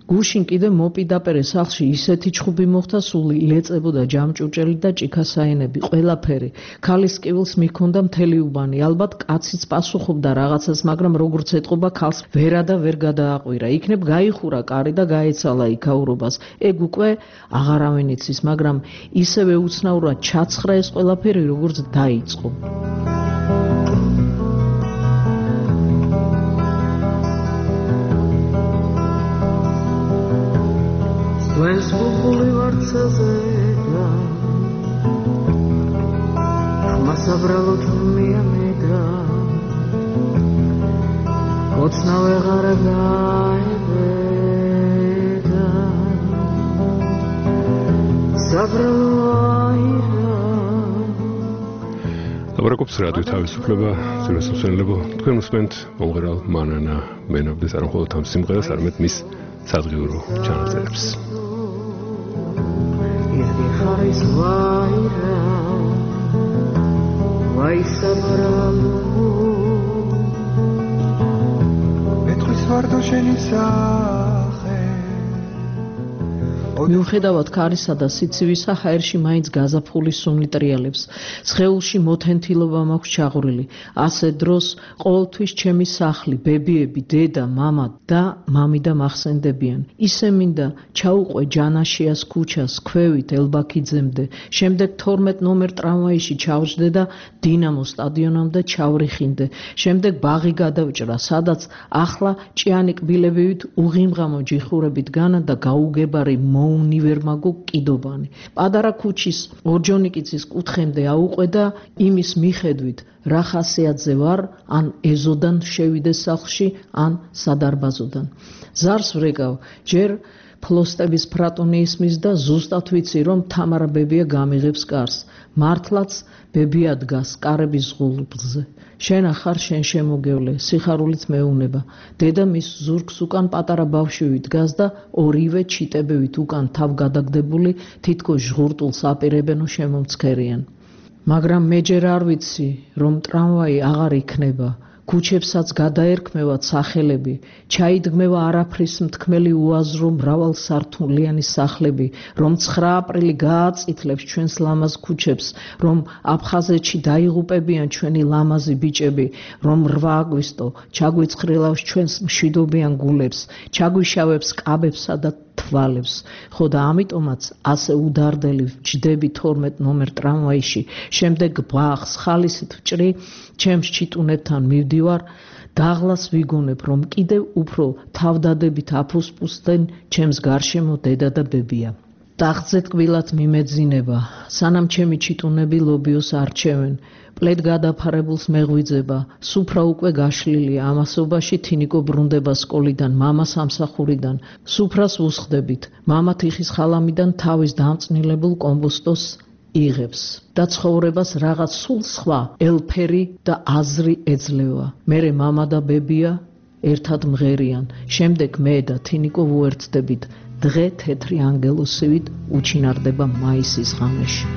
გუშინ კიდე მოპიდაპირე სახლში ისეთი ჩხუბი მოხდა, სული ილეწებოდა ჯამჭუჭელი და ჭიქასაენები, ყველაფერი. ქალის კივილს მიჰქონდა მთელი უბანი. ალბათ კაციც პასუხობდა რაღაცას, მაგრამ როგორც ეტყობა, ქალს ვერა და ვერ გადააყვირა. იქნებ გაიხურა კარი და გაეცალა იქაურობას. ეგ უკვე აღარავინ იცის, მაგრამ ისევე უცნაურად ჩაცხრა ეს ყველაფერი, როგორც დაიწყო. When's bubuli vartseze da Masabralo tumia meda Kotsna vegaraga ebeda Sabralo aira Labraqობს რადიო თავისუფლება, ძიროსუსენლებო, თქვენ უსმენთ მომღერალ მანანა მენაბდეს არ მხოლოდ ამ სიმღერას, არამედ მის სადღიურო ჩანაწერებს. Haris vaira vai sabralo Metris vardo shenisache მიუხედავად ქარისა და სიცივისა, ჰაერში მაინც გაზაფხული სუნი ტრიალებს. სხეულში მოთენთილობა მაქვს ჩაღვრილი. ასე დროს ყოველთვის ჩემი სახლი, ბებიები, დედა, მამა და მამიდა მახსენდებიან. ისე მინდა ჩაუყვე ჯანაშიას ქუჩას, ქვევით ელბაქიძემდე. შემდეგ თორმეტ ნომერ ტრამვაიში ჩავჯდე და დინამო სტადიონამდე ჩავრიხინდე. შემდეგ ბაღი გადავჭრა, სადაც ახლა ჭიანი კბილებივით უღიმღამო ჯიხურებით განა და გაუგებარი უნივერმაგო კიდობანი. პადარა ქუჩის ორჯონიკიცის კუთხემდე აუყვე და იმის მიხედვით რა ხასიათზე ვარ, ან ეზოდან შევიდე სახლში, ან სადარბაზოდან. ზარს ვრეკავ, ჯერ ფლოსტების ფრატონი ისმის და ზუსტად ვიცი, რომ თამარა ბებია გამიღებს კარს. მართლაც ბებია დგას კარების ღულუბზე. შენ ახარ შენ შემოგევლე, სიხარულით მეუნება. დედა მის ზურგს უკან პატარა ბავშვი დგას და ორივე ჩიტებივით უკან თავ გადაგდებული თითქოს ჟღურტულს აპირებენო შემომცქერიან. მაგრამ მე ჯერ არ ვიცი, რომ ტრამვაი აღარ იქნება. ქუჩებსაც გადაერქმევათ სახელები, ჩაიდგმევა არაფრის მთქმელი უაზრო მრავალსართულიანი სახლები, რომ ცხრა აპრილი გააწითლებს ჩვენს ლამაზ ქუჩებს, რომ აფხაზეთში დაიღუპებიან ჩვენი ლამაზი ბიჭები, რომ რვა აგვისტო ჩაგვიცხრილავს ჩვენს მშვიდობიან გულებს, ჩაგვიშავებს კაბებსა და თვალებს. ხო და ამიტომაც ასე უდარდელი ვჯდები თორმეტ ნომერ ტრამვაიში, შემდეგ ბაღს ხალისით ვჭრი, ჩემს ჩიტუნებთან მივდივარ, დაღლას ვიგონებ, რომ კიდევ უფრო თავდადებით აფუსპუსდნენ ჩემს გარშემო დედა და ბებია. ტახტზე ტკბილად მიმეძინება, სანამ ჩემი ჩიტუნები ლობიოს არჩევენ, პლედ გადაფარებულს მეღვიძება, სუფრა უკვე გაშლილია, ამასობაში თინიკო ბრუნდება სკოლიდან, მამა სამსახურიდან, სუფრას უსხდებით, მამა თიხის ხალამიდან თავის დამწნილებულ კომბოსტოს იღებს და ცხოვრებას რაღაც სულ სხვა ელფერი და აზრი ეძლევა. მერე მამა და ბებია ერთად მღერიან, შემდეგ მე და თინიკო ვუერთდებით, დღე თეთრი ანგელოსივით უჩინარდება მაისის ღამეში.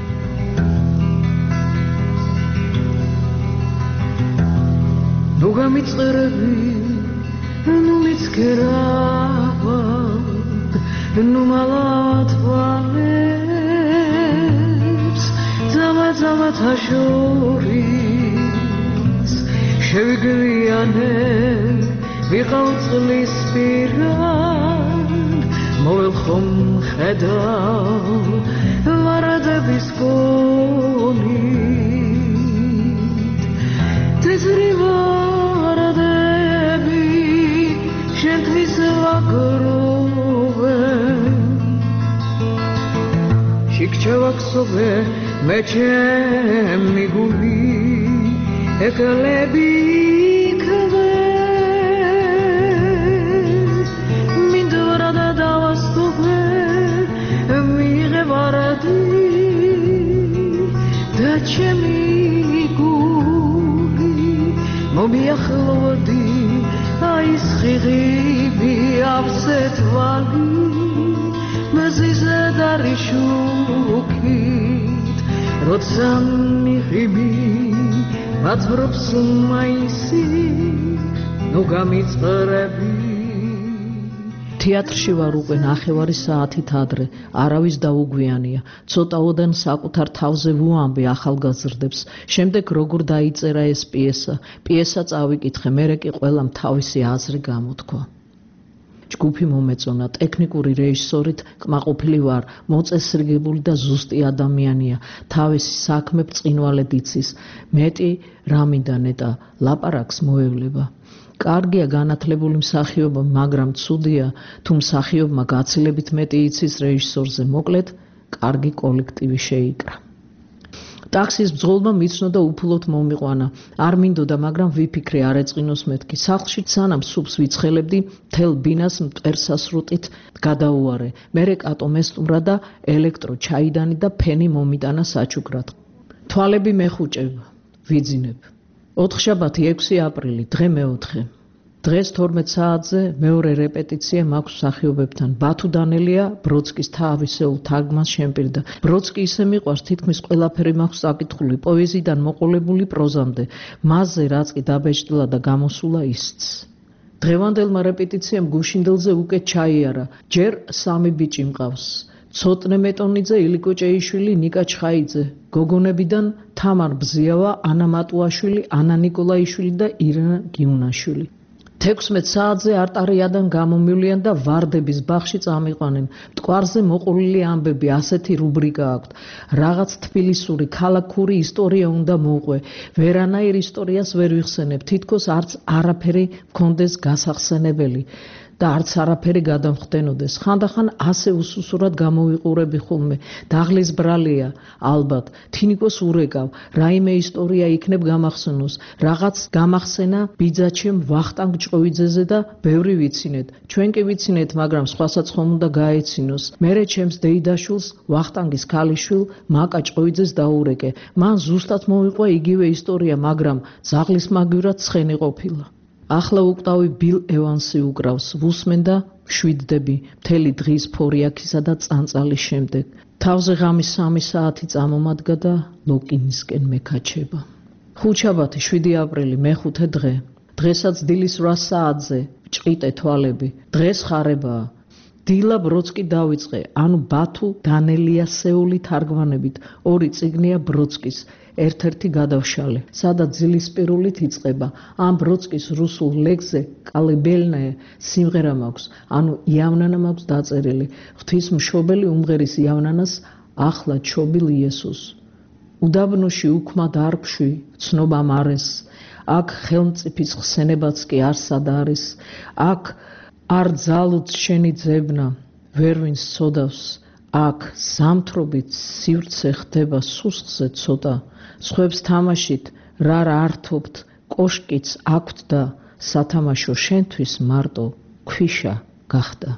ნუ გამიწყერები, ნუ მიცქერავა, ნუ მალათვალებს, ძამა-ძამა თაშორის, შევიგვიანე, ვიყავ წყლის პირად, მოველხომ ხედავ, ვარადების გონით, თეთრი ვარადები, შენთვის ვაგროვებ, შიქჩა ვაქსობე, მე ჩემი გული, ეკალები იქნე, მინდვრა და დავასტობე, მიიღე ვარადი და ჩემი გული, მომიახლოვდი, აი სხიღიბი ავზე თვალი, მზიზე დარი შუქით, როცა მიღიბი, მაცბრობს მაისი, ნუ გამიწყრები, თეატრში ვარ უკვე ნახევარი საათით ადრე, არავის დაუგვიანია. ცოტაოდან საკუთარ თავზე ვუამბე ახალგაზრდებს. შემდეგ როგორ დაიწერა ეს პიესა? პიესა წავიკითხე, მერე კი ყველამ თავისი აზრი გამოთქვა. ჯგუფი მომეწონა, ტექნიკური რეჟისორით კმაყოფილი ვარ, მოწესრიგებული და ზუსტი ადამიანია, თავისი საქმე ბრწყინვალედ იცის, მეტი რამიდა ნეტა ლაპარაკს მოევლება. კარგია განათლებული მსახიობი, მაგრამ ცუდია, თუ მსახიობმა გაცილებით მეტი იცის რეჟისორზე, მოკლედ, კარგი კოლექტივი შეიკრა. ტაქსის ბრძოლმა მიცნო და უფულოდ მომიყვანა. არ მინდოდა, მაგრამ ვიფიქრე არ ეწყინოს მეთქი. სახლში სანამ სუპს ვიცხელებდი, მთელ ბინას მტვერსასრუტით გადაუარე. მერე კატო მესტუმრა და ელექტრო ჩაიდანი და ფენი მომიტანა საჩუქრად. თვალები მეხუჭებ, ვიძინებ. ოთხშაბათი ექვსი აპრილი, დღე მეოთხე. დღეს თორმეტ საათზე მეორე რეპეტიცია მაქვს მსახიობებთან. ბათუ დანელია ბროდსკის თავისეულ თარგმანს შემპირდა. ბროდსკი ისე მიყვარს, თითქმის ყველაფერი მაქვს წაკითხული, პოეზიიდან მოყოლებული პროზამდე. მასზე რაც კი დაბეჭდილა და გამოსულა ისიც. დღევანდელმა რეპეტიციამ გუშინდელზე უკეთ ჩაიარა. ჯერ სამი ბიჭი მყავს. ცოტნე მეტონიძე, ილიკო ჭეიშვილი, ნიკა ჩხაიძე. გოგონებიდან თამარ ბზიავა, ანა მატუაშვილი, ანა ნიკოლაიშვილი და ირანა გიუნაშვილი. თექვსმეტ საათზე არტარიადან გამომივლიან და ვარდების ბაღში წამიყვანენ. მტკვარზე მოყოლილი ამბები, ასეთი რუბრიკა აქვთ. რაღაც თბილისური, ქალაქური ისტორია უნდა მოყვე. ვერანაირ ისტორიას ვერ ვიხსენებ, თითქოს არც არაფერი მქონდეს გასახსენებელი და არც არაფერი გადამხდენოდეს. ხანდახან ასე უსუსურად გამოვიყურები ხოლმე. დაღლის ბრალია, ალბათ, თინიკოს ურეკავ, რაიმე ისტორია იქნებ გამახსენოს. რაღაც გამახსენა ბიძაჩემ ვახტანგ ჭყოვიძეზე და ბევრი ვიცინეთ. ჩვენ კი ვიცინეთ, მაგრამ სხვასაც ხომ უნდა გაეცინოს. მერე ჩემს დეიდაშვილს, ვახტანგის ქალიშვილ მაკა ჭყოვიძეს დაურეკე. მან ზუსტად მოვიყვა იგივე ისტორია, მაგრამ ძაღლის მაგივრად ცხენი ყოფილა. ახლა უკტავი ბილ ევანსი უკრავს, ვუსმენ და მშვიდდები მთელი დღის ფორიაქისა და წანწალის შემდეგ. თავზე ღამის სამი საათი წამომადგა და ლოკინისკენ მეკაჩება. ხუთშაბათი შვიდი აპრილი, მეხუთე დღე. დღესაც დილის რვა საათზე, ჭყიტე თვალები, დღეს ხარებაა. დილა ბროდსკი დავიწყე, ანუ ბათუ დანელიასეული თარგმანებით, ორი წიგნია ბროდსკის. ერთ-ერთი გადავშალე, სადაც ძილისპირულით იწყება. ამ ბროდსკის რუსულ ლექსზე კალიბელნე სიმღერა მაქვს, ანუ იავნანა მაქვს დაწერილი. ღვთისმშობელი უმღერის იავნანას ახლა ჩობილ იესოს. უდაბნოში უქმა დარბში, ცნობა მარეს. აქ ხელმწიფის ხსენებაც კი არსად არის. აქ არ ძალუც შენი ძებნა, ვერ ვინს ცოდავს. აქ ზამთრობით სივრცე ხდება სუსხზე ცოტა. სხვებს თამაშით რა რა ართობთ, კოშკიც აქვთ და სათამაშო შენთვის მარტო ქვიშა გახდა.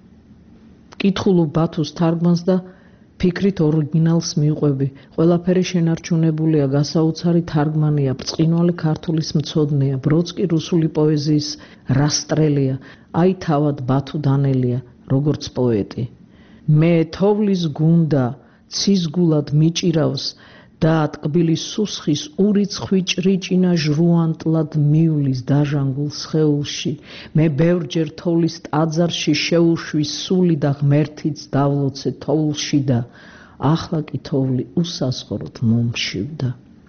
კითხულობ ბათუს თარგმანს და ფიქრით ორიგინალს მივყვები. ყველაფერი შენარჩუნებულია, გასაოცარი თარგმანია, ბრწყინვალე ქართულის მცოდნეა. ბროდსკი რუსული პოეზიის რასტრელია. აი თავად ბათუ დანელია, როგორც პოეტი. მე თოვლის გუნდა ცისგულად მიჭირავს და ტკბილის სუსხის ურიცხვი ჭრიჭინა ჟრუანტლად მიulis დაჟანგულ სხეულში. მე ბევრჯერ თოვლის ტაძარში შეუშვი სული და ღმერთიც დავლოცე თოვლში და ახლა კი თოვლი უსასხოროდ მომშივდა.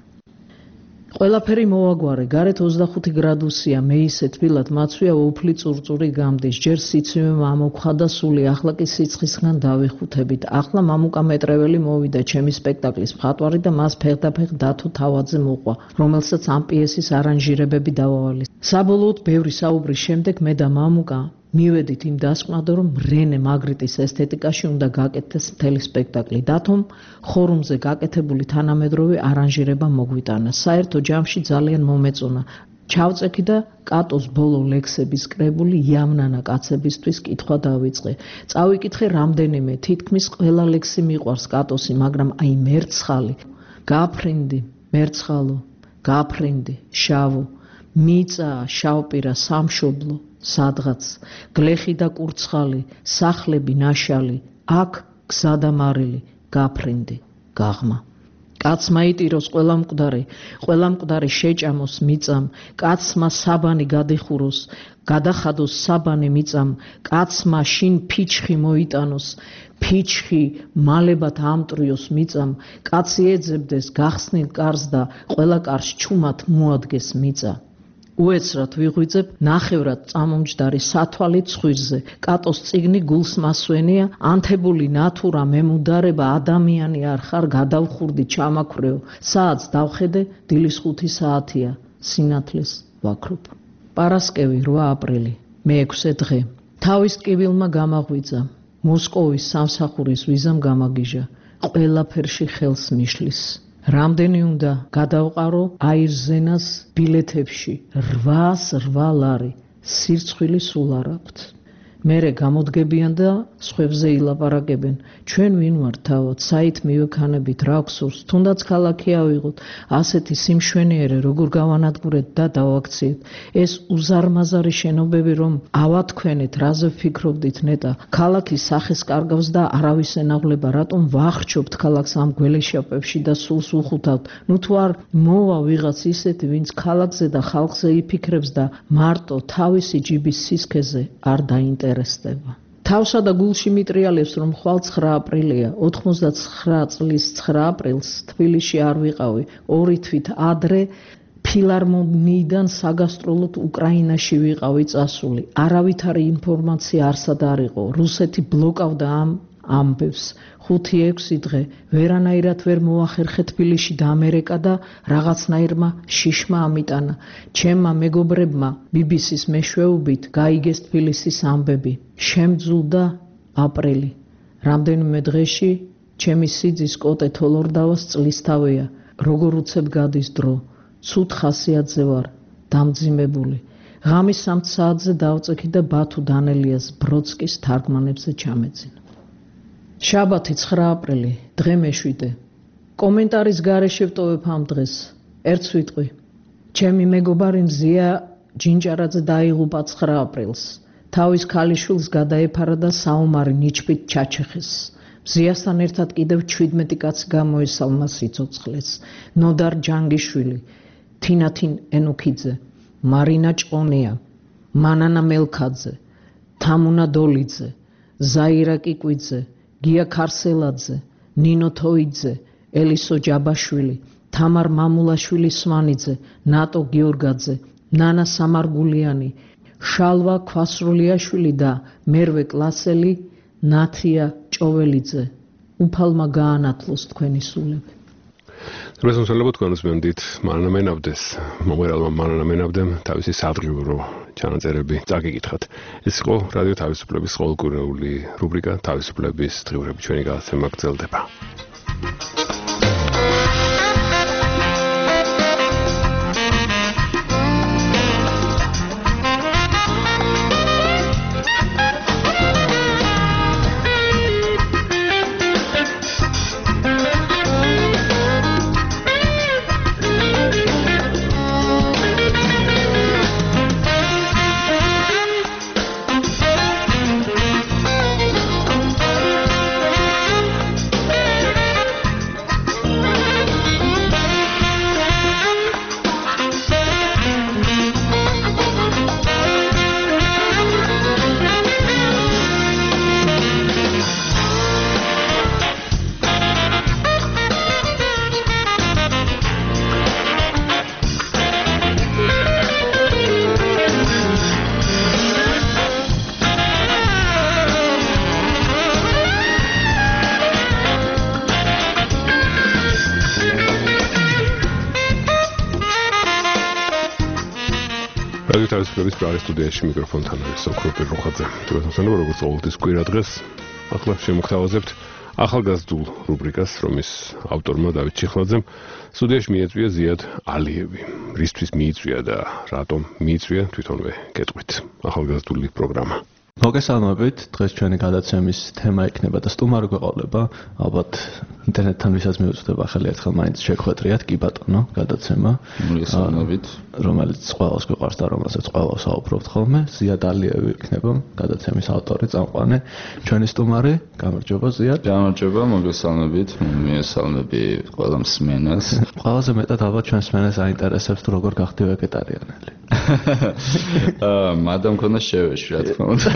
ყველაფერი მოვაგვარე, გარეთ ოცდახუთი გრადუსია, მე ისე თბილად მაცვია, უფლი წურწური გამდის, ჯერ სიცივე მამოქვა და სული, ახლა კი სიცხისგან დავიხუთებით. ახლა მამუკა მეტრეველი მოვიდა ჩემი სპექტაკლის მხატვარი და მას ფეხდაფეხ დათო თავაძე მოყვა, რომელსაც ამ პიესის არანჟირებები დავავალეს. საბოლოოდ ბევრი საუბრის შემდეგ მე და მამუკა მივედით იმ დასკვნად, რომ რენე მაგრიტის ესთეტიკაში უნდა გაკეთდეს მთელი სპექტაკლი. დათომ ხორუმზე გაკეთებული თანამედროვე არანჟირება მოგვიტანა. საერთო ჯამში ძალიან მომეწონა. ჩავწექი და კატოს ბოლო ლექსების კრებული იავნანა კაცებისთვის კითხვა დავიწყე. წავიკითხე რამდენიმე, თითქმის ყველა ლექსი მიყვარს კატოსი, მაგრამ აი მერცხალი, გაფრინდი, მერცხალო, გაფრინდი, შავო, მიწა, შავპირა, სამშობლო, სადღაც, გლეხი და კურცხალი, სახლები ნაშალი, აქ გზა და მარილი, გაფრინდი, გაღმა. კაცმა იტიროს ყველა მკვდარი, ყველა მკვდარი შეჭამოს მიწამ, კაცმა საბანი გადიხუროს, გადახადოს საბანი მიწამ, კაცმა შინ ფიჩხი მოიტანოს, ფიჩხი მალებად ამტრიოს მიწამ, კაცი ეძებდეს გახსნილ კარს და ყველა კარს ჩუმად მოადგეს მიწა. უეცრად ვიღვიძებ ნახევრად წამომჯდარი სათვალე ცხვირზე, კატოს წიგნი გულს მასვენია, ანთებული ნათურა მემუდარება ადამიანი არ ხარ გადავხურდი ჩამაქვრეო, საათს დავხედე, დილის ხუთი საათია, სინათლეს ვაქრობ. პარასკევი რვა აპრილი, მეექვსე დღე. თავის ტკივილმა გამაღვიძა, მოსკოვის სამსახურის ვიზამ გამაგიჟა, ყველაფერში ხელს მიშლის. რამდენი უნდა გადავყარო აირზენას ბილეთებში, რვას რვა ლარი, სირცხვილი სულ არ აქვთ. მერე გამოდგებიან და სხვებზე ილაპარაკებენ. ჩვენ ვინ ვართ თავად, საით მივექანებით, რა გვსურს, თუნდაც ქალაქი ავიღოთ, ასეთი სიმშვენიერე როგორ გავანადგურეთ და დავაქციეთ. ეს უზარმაზარი შენობები რომ ავათქვენეთ, რაზე ვფიქრობდით ნეტა, ქალაქის სახეს კარგავს და არავის ენაღლება, რატომ ვახრჩობთ ქალაქს ამ გველეშაპებში და სულს უხუთავთ. ნუ თუ არ მოვა ვიღაც ისეთი, ვინც ქალაქზე და ხალხზე იფიქრებს და მარტო თავისი ჯიბის სისქეზე არ დაინტერესდება. თავსა და გულში მიტრიალებს რომ ხვალ ცხრა აპრილია, ოთხმოცდაცხრა წლის ცხრა აპრილს თბილისში არ ვიყავი, ორი თვით ადრე ფილარმონიიდან საგასტროლოდ უკრაინაში ვიყავი წასული. არავითარი ინფორმაცია არსად არ იყო, რუსეთი ბლოკავდა ამ ამბებს. ხუთი ექვსი დღე ვერანაირად ვერ მოახერხე თბილისში დამერეკა და რაღაცნაირმა შიშმა ამიტანა. ჩემმა მეგობრებმა ბი ბი სის მეშვეობით გაიგეს თბილისის ამბები. შემძულდა აპრილი. რამდენიმე დღეში ჩემი სიძის კოტე თოლორდავას წლისთავია. როგორ უცებ გადის დრო. ცუდ ხასიათზე ვარ, დამძიმებული. ღამის სამ საათზე დავწექი და ბათუ დანელიას ბროდსკის თარგმანებზე ჩამეძინა. შაბათი ცხრა აპრილი, დღე მეშვიდე. კომენტარის გარეშე ვტოვებ ამ დღეს. ერთს ვიტყვი. ჩემი მეგობარი მზია ჯინჭარაძე დაიღუპა ცხრა აპრილს. თავის ქალიშვილს გადაეფარა და საომარი ნიჩბით ჩაჩეხეს. მზიასთან ერთად კიდევ ჩვიდმეტი კაცი გამოესალმა სიცოცხლეს. ნოდარ ჯანგიშვილი, თინათინ ენუქიძე, მარინა ჭყონია, მანანა მელქაძე, თამუნა დოლიძე, ზაირა კიკვიძე, გია ქარსელაძე, ნინო თოიძე, ელისო ჯაბაშვილი, თამარ მამულაშვილი სვანიძე, ნატო გიორგაძე, ნანა სამარგულიანი, შალვა ქვასრულიაშვილი და მერვე კლასელი, ნათია ჭოველიძე. უფალმა გაანათლოს თქვენი სულები. დღეს მოსალებო თქვენ უსმენდით მანანა მენავდეს, მომღერალმა მანანა მენავდემ თავისი სადღიურო ჩანაწერები წაგიკითხათ. ეს იყო რადიო თავისუფლების ყოველკვირეული რუბრიკა თავისუფლების დღიურები, ჩვენი გადაცემა გრძელდება. თავისუფლების პრაღის სტუდიაში მიკროფონთან არის სოქროპი როხაძე. თქვენ მოსწონებთ როგორც ყოველთვის კვირა დღეს ახლა შემოგთავაზებთ ახალგაზრდულ რუბრიკას, რომის ავტორმა დავით ჩიხლაძემ სტუდიაში მიეწვია ზიად ალიევი. რისთვის მიიწვია და რატომ მიიწვია თვითონვე გეტყვით. ახალგაზრდული პროგრამა. მოგესალმებით, დღეს ჩვენი გადაცემის თემა იქნება და სტუმარი გვეყოლება, ალბათ ინტერნეტთან ვისაც მიუწვდება ახალი ერთხელ მაინც შეგხვედრიათ, კი ბატონო, გადაცემა. მოგესალმებით, რომელიც ყველას გვიყვარს და რომელსაც ყველას საუბრობთ ხოლმე. ზიად ალიევი იქნება გადაცემის ავტორი, წამყვანი. ჩვენი სტუმარი, გამარჯობა ზიად. გამარჯობა, მოგესალმებით, მიესალმები ყველა მსმენელს. ყველაზე მეტად ალბათ ჩვენ მსმენელს აინტერესებს თუ როგორ გახდი ვეგეტარიანელი. აა, მადამ მქონდა შევეში, რა თქმა უნდა.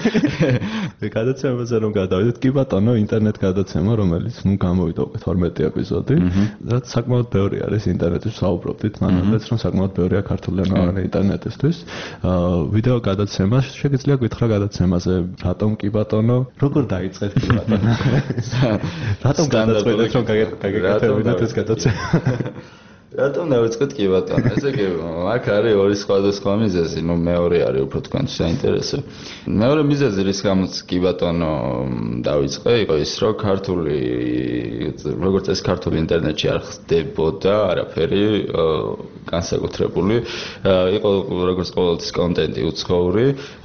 გადაცემაზე რომ გადავიდეთ, კი ბატონო, ინტერნეტ გადაცემა, რომელიც ნუ გამოვიდა უკვე თორმეტი ეპიზოდი, რაც საკმაოდ ბევრი არის ინტერნეტის საუბრობდით, მანამდეც რომ საკმაოდ ბევრია ქართულენოვანი ინტერნეტისთვის. ვიდეო გადაცემა, შეგიძლია გითხრა გადაცემაზე, რატომ კი ბატონო, როგორ დაიწყეთ კი ბატონო? რატომ გადაწყვეტეთ რომ გაგეკეთებინათ ეს გადაცემა? რატომ დავიწყეთ კი ბატონო? ესე იგი, აქ არის ორი სხვადასხვა მიზეზი, ნუ მეორე არის უფრო თქვენთვის საინტერესო. მეორე მიზეზი, რის გამოც კი ბატონო დავიწყე, იყო ის, რომ ქართული, როგორც ეს ქართული ინტერნეტში არ ხდებოდა არაფერი განსაკუთრებული. იყო როგორც ყოველთვის კონტენტი უცხოური,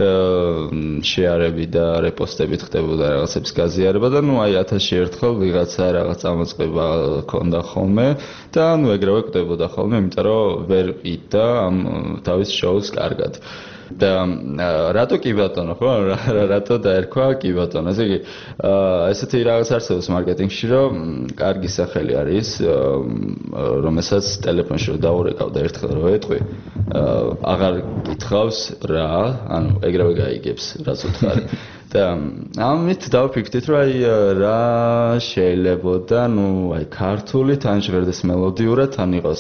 შეარები და რეპოსტებით ხდებოდა რაღაცების გაზიარება და ნუ აი ათასში ერთხელ ვიღაცა რაღაც წამოწყება ქონდა ხოლმე და ნუ ეგრევე ხდებოდა ხოლმე, იმიტომ რომ ვერ ყიდდა ამ თავის შოუს კარგად. და რატო კი ბატონო, ხო? რატო დაერქვა კი ბატონო? ესე იგი, ესეთი რაღაც არსებობს მარკეტინგში, რომ კარგი სახელი არის, რომელსაც ტელეფონში რომ დაურეკავ და ერთხელ რომ ეტყვი, აღარ გითხავს რა, ანუ ეგრევე გაიგებს, რაც უთხარი. და ამით დავფიქრდით, რომ აი რა შეიძლებოდა, ნუ აი ქართული თან ჟღერდეს მელოდიურად, თან იყოს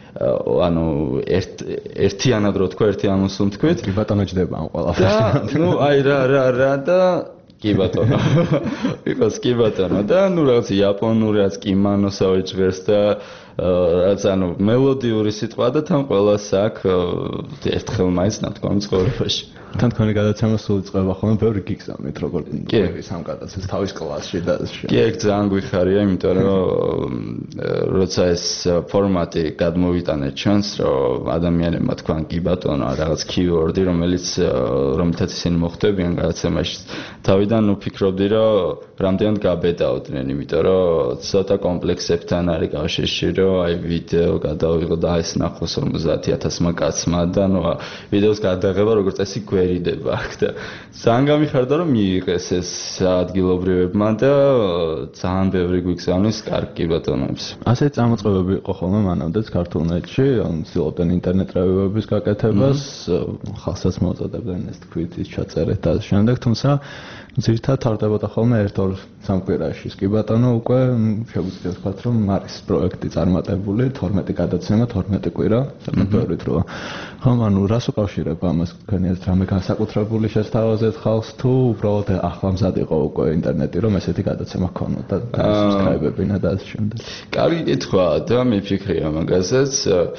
ანუ ერთ ერთიანად რო თქვა, ერთი ამოსულ თქვით. კი ბატონო ჯდება ამ ყველაფერში. ნუ აი რა რა რა და კი ბატონო. იყოს კი ბატონო და ნუ რაღაც იაპონური რაც კიმანოსავე ჟღერს და რაც ანუ მელოდიური სიტყვა და თან ყველას აქვს ერთხელ მაინც ნათქვამი ცხოვრებაში. თან თქვენი გადაცემა სულ იწყება ხოლმე ბევრი გიგზავნით, როგორ გიგზავნის ამ გადაცემას თავის კლასში და კი, ეგ ძალიან გვიხარია, იმიტომ რომ როცა ეს ფორმატი გადმოვიტანეთ ჩვენს, რომ ადამიანებმა თქვან კი ბატონო, რაღაც keyword-ი, რომელიც რომელთაც ისინი მოხვდებიან გადაცემაში, თავიდან ვფიქრობდი, რომ რამდენად გაბედაოდნენ, იმიტომ რომ ცოტა კომპლექსებთან არის კავშირში, რომ აი ვიდეო გადავიღო და ეს ნახოს ორმოცდაათი ათასმა კაცმა და ნუ ვიდეოს გადაღება როგორც წესი გვერიდება აქ და ძალიან გამიხარდა რომ მიიღეს ეს ადგილობრივებმა და ძალიან ბევრი გვიგზავნის კარგ კი ბატონებს. ასე წამოწყებები იყო ხოლმე მანამდეც ქართულნეტში, ცდილობდნენ ინტერნეტ რევიუების გაკეთებას, ხალხსაც მოუწოდებდნენ ეს თქვით ის ჩაწერეთ და შემდეგ, თუმცა ძირითადად თარდებოდა ხოლმე ერთ-ორ სამკვირაში. კი ბატონო, უკვე შეგვიძლია ვთქვათ, რომ არის პროექტი წარმატებული, თორმეტი გადაცემა, თორმეტი კვირა, საკუთარი დროა. ხომ, ანუ რას უკავშირება ამას თქვენი ეს რამე განსაკუთრებული შესთავაზეთ ხალხს თუ უბრალოდ ახლა მზად იყო უკვე ინტერნეტი, რომ ესეთი გადაცემა ქონოდა და subscribe-ებინა და ასე შემდეგ. კარგი კითხვა და მიფიქრია მაგაზეც.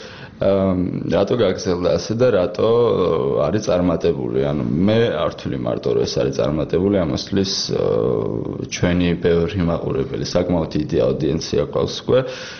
რატო გაგრძელდა ასე და რატო არის წარმატებული? ანუ მე არ ვთვლი მარტო რომ ეს არის წარმატებული, ამასთვის ჩვენი ბევრი მაყურებელი, საკმაოდ დიდი აუდიენცია ყავს უკვე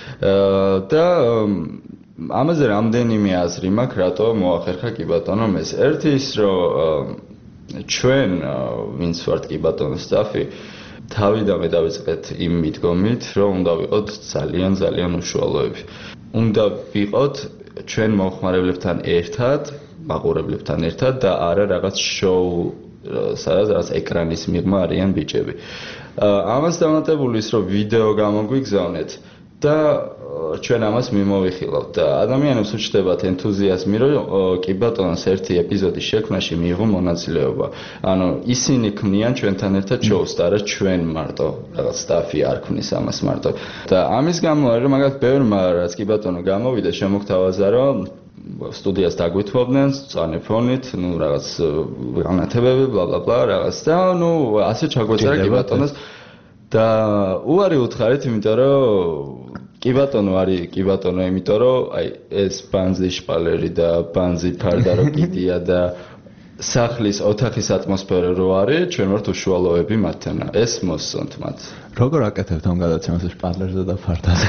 და ამაზე რამდენიმე აზრი მაქვს, რატო მოახერხა კი ბატონო ეს. ერთი ის რომ ჩვენ ვინც ვართ კი ბატონო სტაფი თავიდანვე დავიწყეთ იმ მიდგომით, რომ უნდა ვიყოთ ძალიან ძალიან უშუალოები. უნდა ვიყოთ ჩვენ მომხმარებლებთან ერთად, მაყურებლებთან ერთად და არა რაღაც შოუ, სადაც რაღაც ეკრანის მიღმა არიან ბიჭები. ამას დამატებული ის, რომ ვიდეო გამოგვიგზავნეთ და ჩვენ ამას მიმოვიხილავთ და ადამიანებს უჩნდებათ ენთუზიაზმი, რომ კი ბატონოს ერთი ეპიზოდის შექმნაში მიიღო მონაწილეობა. ანუ ისინი ქმნიან ჩვენთან ერთად შოუს და არა ჩვენ მარტო რაღაც სტაფი არ ქმნის ამას მარტო. და ამის გამო არის რომ მაგათ ბევრმა რაც კი ბატონო გამოვიდა შემოგთავაზა, რომ სტუდიას დაგვითმობდნენ, წანე ფონით, ნუ რაღაც განათებები, ბლა ბლა ბლა რაღაც და ნუ ასე ჩაგვეწერა კი ბატონოს და უარი უთხარით, იმიტომ რომ კი ბატონო არის კი ბატონო, იმიტომ რომ აი ეს ბანზი შპალერი და ბანზი ფარდა რო კიდია და სახლის ოთახის ატმოსფერო რო არის, ჩვენ ვართ უშუალოები მათთან. ეს მოსწონთ მათ. როგორ აკეთებთ ამ გადაცემას შპალერზე და ფარდაზე?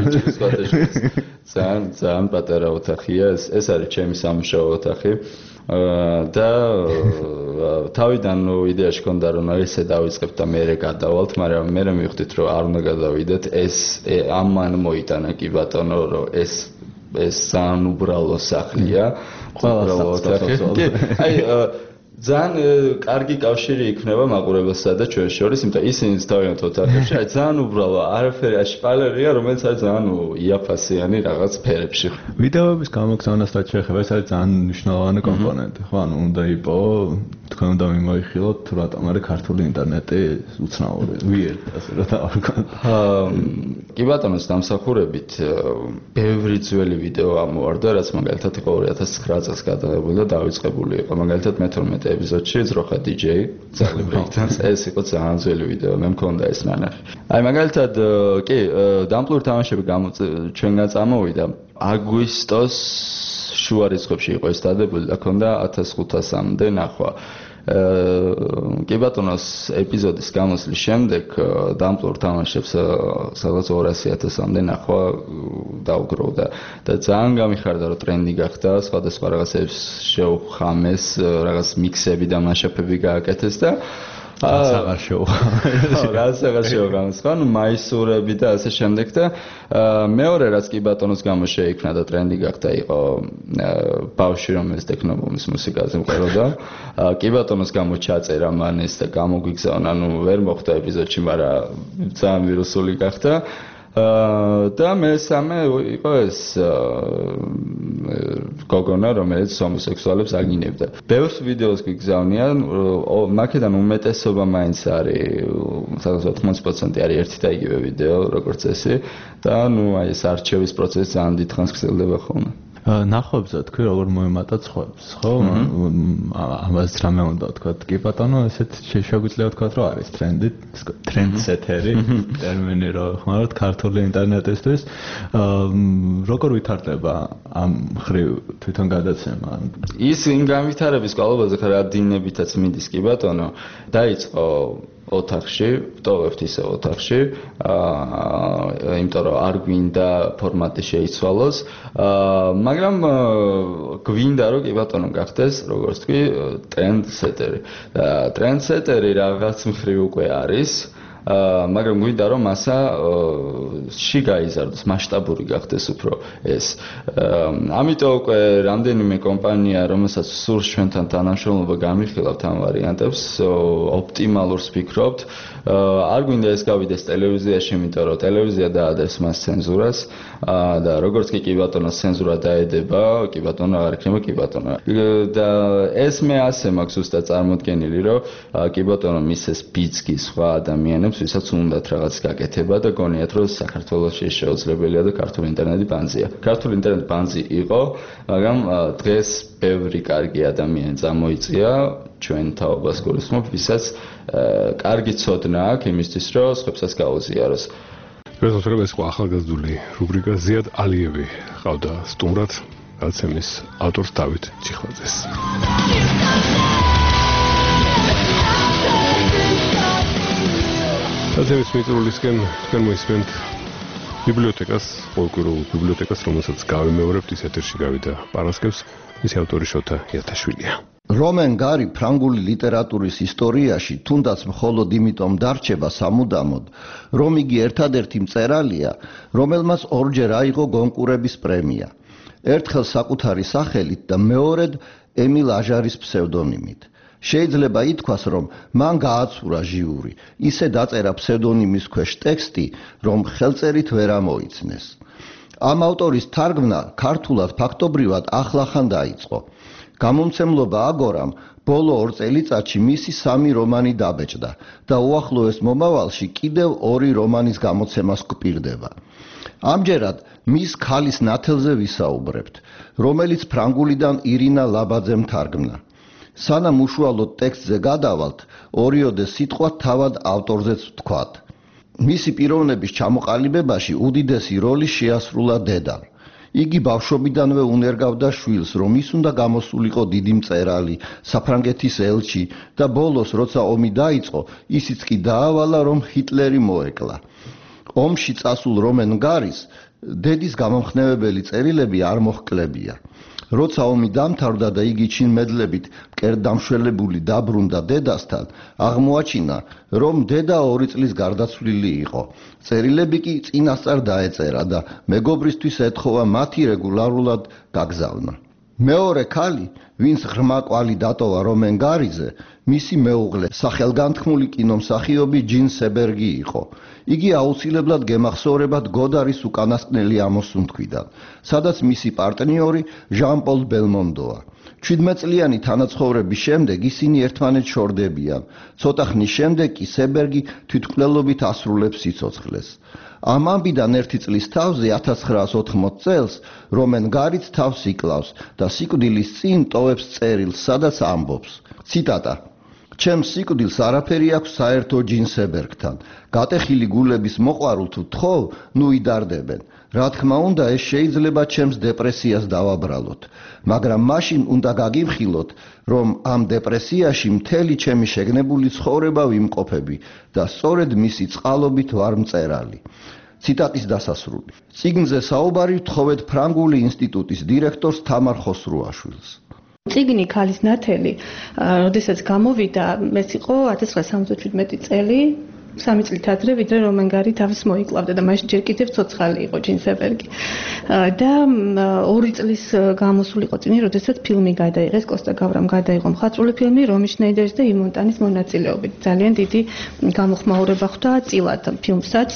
ძალიან ძალიან პატარა ოთახია, ეს ეს არის ჩემი სამუშაო ოთახი. და თავიდან იდეაში ჰქონდა რომ ესე დავიწყებთ და მე გადავალთ, მაგრამ მე მივხვდით რომ არ უნდა გადავიდეთ, ეს ამან მოიტანა კი ბატონო რომ ეს ეს ძალიან უბრალო სახლია, უბრალო ოთახი. აი ძალიან კარგი კავშირი იქნება მაყურებელსა და ჩვენ შორის, იმიტომ ისინი თავიანთ ოთახებში, აი ძალიან უბრალო, არაფერი შპალერია, რომელიც არის ძალიან იაფასიანი რაღაც ფერებში. ვიდეოების გამოგზავნას რაც შეეხება, ეს არის ძალიან მნიშვნელოვანი კომპონენტი, ხო? ანუ უნდა იყო, თქვენ უნდა მიმოიხილოთ, თუ რატომ არის ქართული ინტერნეტი უცნაური, weird, ასე რომ დავარქვათ. კი ბატონოს დამსახურებით, ბევრი ძველი ვიდეო ამოვარდა, რაც მაგალითად იყო ორი ათას ცხრა წელს გადაღებული და დავიწყებული იყო. მაგალითად მეთორმეტე ეპიზოდში ძროხა დიჯეი წაგლებრითან ეს იყო ძალიან ძველი ვიდეო მე მქონდა ეს ნანახი აი მაგალითად კი დამპლური თამაშები ჩვენგან წამოვიდა აგვისტოს შუა რიცხვებში იყო ეს დადებული და ქონდა ათას ხუთასამდე ნახვა კი ბატონოს ეპიზოდის გამოსვლის შემდეგ დამპლურ თამაშებს სადღაც ორასი ათასამდე ნახვა დაუგროვდა და ძალიან გამიხარდა რომ ტრენდი გახდა სხვადასხვა რაღაცებს შეუხამეს რაღაც მიქსები და მასშტაბები გააკეთეს და რაც აღარ შეუხამეს. ხო, რაც აღარ შეუხამეს. ხო, ნუ მაისურები და ასე შემდეგ და მეორე რაც კი ბატონოს გამო შეიქმნა და ტრენდი გახდა იყო ბავშვი რომელიც ტექნობუმის მუსიკაზე მყაროდა. კი ბატონოს გამო ჩაწერა მან ეს და გამოგვიგზავნა, ნუ ვერ მოხდა ეპიზოდში, მაგრამ ძალიან ვირუსული გახდა. და მესამე იყო ეს გოგონა რომელიც ჰომოსექსუალებს აგინებდა. ბევრ ვიდეოს გიგზავნიან, მაქედან უმეტესობა მაინც არის სადღაც ოთხმოცი პროცენტი არის ერთი და იგივე ვიდეო როგორც წესი და ნუ აი ეს არჩევის პროცესი ძალიან დიდხანს გრძელდება ხოლმე. ნახვებზე თქვი როგორ მოემატა ცხოებს, ხო? ამას რამე უნდა ვთქვა? კი ბატონო, ესეთ შეგვიძლია ვთქვა, რომ არის ტრენდი, ტრენდსეტერი ტერმინი რო ხმარობთ ქართული ინტერნეტისთვის. როგორ ვითარდება ამ მხრივ თვითონ გადაცემა? ის იმ განვითარების კვალობაზე ხარ ადინებითაც მიდის კი ბატონო. დაიწყო ოთახში, ვტოვებთ ისე ოთახში, აა, იმიტომ რომ არ გვინდა ფორმატი შეიცვალოს, აა, მაგრამ გვინდა რომ კი ბატონო გახდეს, როგორც თქვი, ტრენდსეტერი. და ტრენდსეტერი რაღაც მხრივ უკვე არის. აა მაგრამ გვინდა რომ მასა ში გაიზარდოს, მასშტაბური გახდეს უფრო ეს. ამიტომ უკვე რამდენიმე კომპანია, რომელსაც სურს ჩვენთან თანამშრომლობა გამიხილავთ ამ ვარიანტებს, ოპტიმალურს ვფიქრობთ. არ გვინდა ეს გავიდეს ტელევიზიაში, იმიტომ რომ ტელევიზია დაადებს მას ცენზურას და როგორც კი კი ბატონოს ცენზურა დაედება, კი ბატონო აღარ იქნება კი ბატონო. და ეს მე ასე მაქვს ზუსტად წარმოდგენილი, რომ კი ბატონო მისეს ბიძგი სხვა ადამიანებს ვისაც უნდათ რაღაც გაკეთება და გონიათ რომ საქართველოში შეუძლებელია და ქართული ინტერნეტი ბანზია. ქართული ინტერნეტი ბანზი იყო, მაგრამ დღეს ბევრი კარგი ადამიანი წამოიწია ჩვენ თაობას გულისხმობ, ვისაც კარგი ცოდნა აქვს იმისთვის, რომ სხვებსაც გაუზიაროს. ვეცადებ ეს ყო ახალგაზრდული რუბრიკა ზიად ალიევი ყავდა სტუმრად გაცემის ავტორს დავით ჩიხვაძეს. გაცემის მიწურულისკენ თქვენ მოისმენთ ბიბლიოთეკას, პოლკურულ ბიბლიოთეკას, რომელსაც გავიმეორებთ, ის ეთერში გავიდა პარასკევს, მისი ავტორი შოთა იათაშვილია. რომენ გარი ფრანგული ლიტერატურის ისტორიაში თუნდაც მხოლოდ იმიტომ დარჩება სამუდამოდ, რომ იგი ერთადერთი მწერალია, რომელმაც ორჯერ აიღო გონკურების პრემია. ერთხელ საკუთარი სახელით და მეორედ ემილ აჟარის ფსევდონიმით. შეიძლება ითქვას, რომ მან გააცურა ჟიური, ისე დაწერა ფსევდონიმის ქვეშ ტექსტი, რომ ხელწერით ვერ ამოიცნეს. ამ ავტორის თარგმნა ქართულად ფაქტობრივად ახლახან დაიწყო. გამომცემლობა აგორამ ბოლო ორ წელიწადში მისი სამი რომანი დაბეჭდა და უახლოეს მომავალში კიდევ ორი რომანის გამოცემას გვპირდება. ამჯერად მის ქალის ნათელზე ვისაუბრებთ, რომელიც ფრანგულიდან ირინა ლაბაძემ თარგმნა. სანამ უშუალოდ ტექსტზე გადავალთ, ორიოდე სიტყვა თავად ავტორზეც ვთქვათ. მისი პიროვნების ჩამოყალიბებაში უდიდესი როლი შეასრულა დედამ. იგი ბავშვობიდანვე უნერგავდა შვილს, რომ ის უნდა გამოსულიყო დიდი მწერალი, საფრანგეთის ელჩი და ბოლოს, როცა ომი დაიწყო, ისიც კი დაავალა, რომ ჰიტლერი მოეკლა. ომში წასულ რომენ გარის დედის გამომხნევებელი წერილები არ მოჰკლებია. როცა ომი დამთავრდა და იგი ჩინმედლებით მკერდამშველებული დაბრუნდა დედასთან, აღმოაჩინა, რომ დედა ორი წლის გარდაცვლილი იყო. წერილები კი წინასწარ დაეწერა და მეგობრისთვის ეთხოვა მათი რეგულარულად გაგზავნა. მეორე ქალი, ვინც ღრმა კვალი დატოვა რომენ გარიზე, მისი მეუღლე, სახელგანთქმული კინომსახიობი ჯინ სებერგი იყო. იგი აუცილებლად გემახსოვრებათ გოდარის უკანასკნელი ამოსუნთქვიდან, სადაც მისი პარტნიორი ჟან-პოლ ბელმონდოა. შვიდმეტწლიანი თანაცხოვრების შემდეგ ისინი ერთმანეთს შორდებიან. ცოტა ხნის შემდეგ კი სებერგი თვითმკვლელობით ასრულებს სიცოცხლეს. ამ ამბიდან ერთი წლის თავზე ათას ცხრაას ოთხმოც წელს რომენ გარიც თავს იკლავს და სიკვდილის წინ ტოვებს წერილს, სადაც ამბობს. ციტატა: ჩემს სიკვდილს არაფერი აქვს საერთო ჯინ სებერგთან. გატეხილი გულების მოყვარულ თუ თხოვ, ნუ იდარდებენ. რა თქმა უნდა, ეს შეიძლება ჩემს დეპრესიას დავაბრალოთ, მაგრამ მაშინ უნდა გაგიმხილოთ, რომ ამ დეპრესიაში მთელი ჩემი შეგნებული ცხოვრება ვიმყოფები და სწორედ მისი წყალობით ვარ მწერალი. ციტატის დასასრული. წიგნზე საუბარი ვთხოვეთ ფრანგული ინსტიტუტის დირექტორს თამარ ხოსრუაშვილს. წიგნი ქალის ნათელი, როდესაც გამოვიდა, ეს იყო ათას ცხრაას სამოცდაშვიდმეტი წელი, სამი წლით ადრე, ვიდრე რომენ გარი თავის მოიკლავდა და მაშინ ჯერ კიდევ ცოცხალი იყო ჯინ სებერგი. და ორი წლის გამოსული იყო წიგნი, როდესაც ფილმი გადაიღეს, კოსტა გავრამ გადაიღო მხატვრული ფილმი რომი შნეიდერის და იმონტანის მონაწილეობით. ძალიან დიდი გამოხმაურება ხვდა წილად ფილმსაც.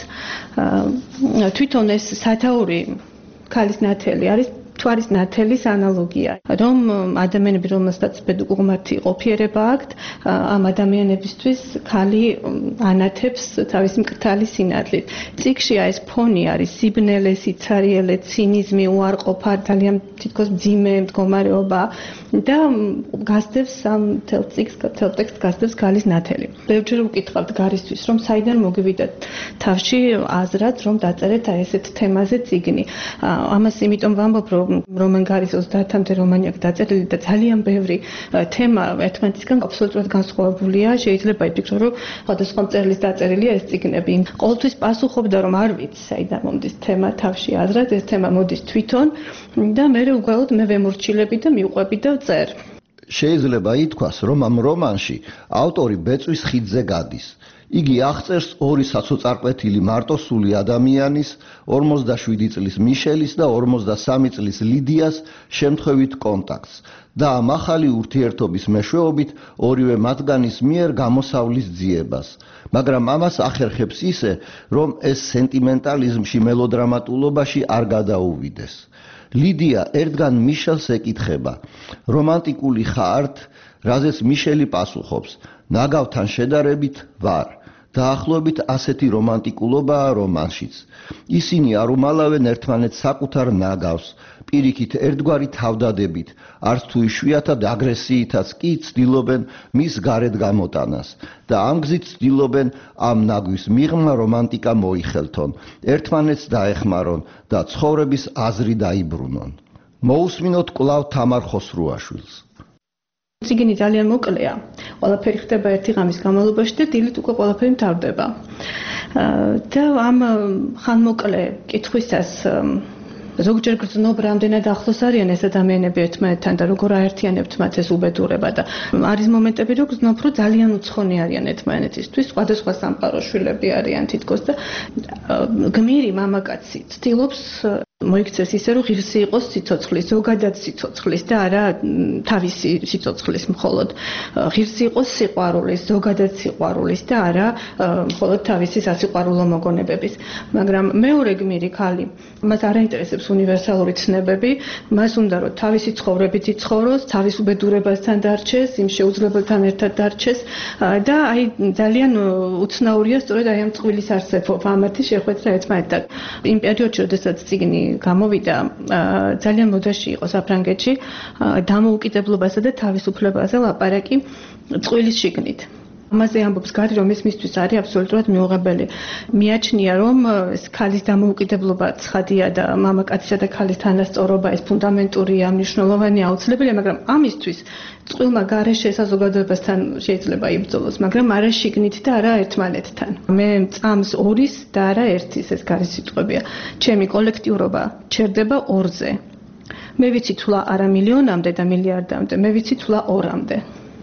თვითონ ეს სათაური ქალის ნათელი არის თვარის ნათელის ანალოგია, რომ ადამიანები, რომელსაც ბედუყმართი ყოფიერება აქვთ, ამ ადამიანებისთვის ქალი ანათებს თავისი მკრთალი სინათლით. წიგნში ეს ფონი არის სიბნელე, სიცარიელე, ცინიზმი, უარყოფა, ძალიან თითქოს მძიმე მდგომარეობა და გასდევს ამ თელ წიგნს, თელ ტექსტს გასდევს ქალის ნათელი. ბევრჯერ უკითხავთ გარისთვის, რომ საიდან მოგივიდათ თავში აზრად, რომ დაწერეთ აი ესეთ თემაზე წიგნი. ამას იმიტომ ვამბობ, რომ რომენ გარის ოცდაათამდე რომანი აქვს დაწერილი და ძალიან ბევრი თემა ერთმანეთისგან აბსოლუტურად განსხვავებულია. შეიძლება იფიქრო, რომ სხვადასხვა მწერლის დაწერილია ეს წიგნები. ყოველთვის პასუხობდა, რომ არ ვიცი, საიდან მომდის თემა თავში აზრად, ეს თემა მოდის თვითონ და მე უბრალოდ მე ვემორჩილები და მივყვები და ვწერ. შეიძლება ითქვას, რომ ამ რომანში ავტორი ბეწვის ხიდზე გადის. იგი აღწერს ორი საცოწარკვეთილი მარტოსული ადამიანის, ორმოცდაშვიდი წლის მიშელის და ორმოცდასამი წლის ლიდიას შემთხვევით კონტაქტს და ამ ახალი ურთიერთობის მეშვეობით ორივე მათგანის მიერ გამოსავლის ძიებას. მაგრამ ამას ახერხებს ისე, რომ ეს სენტიმენტალიზმში მელოდრამატულობაში არ გადაუვიდეს. ლიდია ერთგან მიშელს ეკითხება: რომანტიკული ხართ? რაზეც მიშელი პასუხობს: ნაგავთან შედარებით ვარ. დაახლოებით ასეთი რომანტიკულობაა რომანშიც. ისინი არ უმალავენ ერთმანეთს საკუთარ ნაგავს, პირიქით ერთგვარი თავდადებით, არც თუ იშვიათად აგრესიითაც კი ცდილობენ მის გარეთ გამოტანას და ამ გზით ცდილობენ ამ ნაგვის მიღმა რომანტიკა მოიხელთონ, ერთმანეთს დაეხმარონ და ცხოვრების აზრი დაიბრუნონ. მოусმინოთ კვლავ თამარ ხოსრუაშვილს. წიგნი ძალიან მოკლეა. ყველაფერი ხდება ერთი ღამის განმავლობაში და დილით უკვე ყველაფერი მთავრდება. და ამ ხანმოკლე კითხვისას ზოგჯერ გრძნობ, რამდენად ახლოს არიან ეს ადამიანები ერთმანეთთან და როგორ აერთიანებთ მათ ეს უბედურება და არის მომენტები, რომ გრძნობ, რომ ძალიან უცხონი არიან ერთმანეთისთვის, სხვადასხვა სამყაროს შვილები არიან თითქოს და გმირი მამაკაცი ცდილობს მოიქცეს ისე, რომ ღირსი იყოს სიცოცხლის, ზოგადად სიცოცხლის და არა თავისი სიცოცხლის მხოლოდ. ღირსი იყოს სიყვარულის, ზოგადად სიყვარულის და არა მხოლოდ თავისი სასიყვარულო მოგონებების. მაგრამ მეორე გმირი ქალი, მას არ აინტერესებს უნივერსალური ცნებები, მას უნდა რომ თავისი ცხოვრებით იცხოვროს, თავის უბედურებასთან დარჩეს, იმ შეუძლებელთან ერთად დარჩეს და აი ძალიან უცნაურია სწორედ აი ამ წყვილის არსებობა, ამათი შეხვედრა ერთმანეთთან. იმ პერიოდში, როდესაც წიგნი გამოვიდა, ძალიან მოდაში იყო საფრანგეთში დამოუკიდებლობასა და თავისუფლებაზე ლაპარაკი წყვილის შიგნით. ამაზე ამბობს გარი, რომ ეს მისთვის არის აბსოლუტურად მიუღებელი. მიაჩნია, რომ ეს ქალის დამოუკიდებლობა ცხადია და მამაკაცისა და ქალის თანასწორობა ეს ფუნდამენტურია, მნიშვნელოვანია, აუცილებელია, მაგრამ ამისთვის წყვილმა გარეშე საზოგადოებასთან შეიძლება იბრძოლოს, მაგრამ არა შიგნით და არა ერთმანეთთან. მე წამს ორის და არა ერთის ეს გარე სიტყვებია. ჩემი კოლექტიურობა ჩერდება ორზე. მე ვიცი თულა არა მილიონამდე და მილიარდამდე, მე ვიცი თულა ორამდე.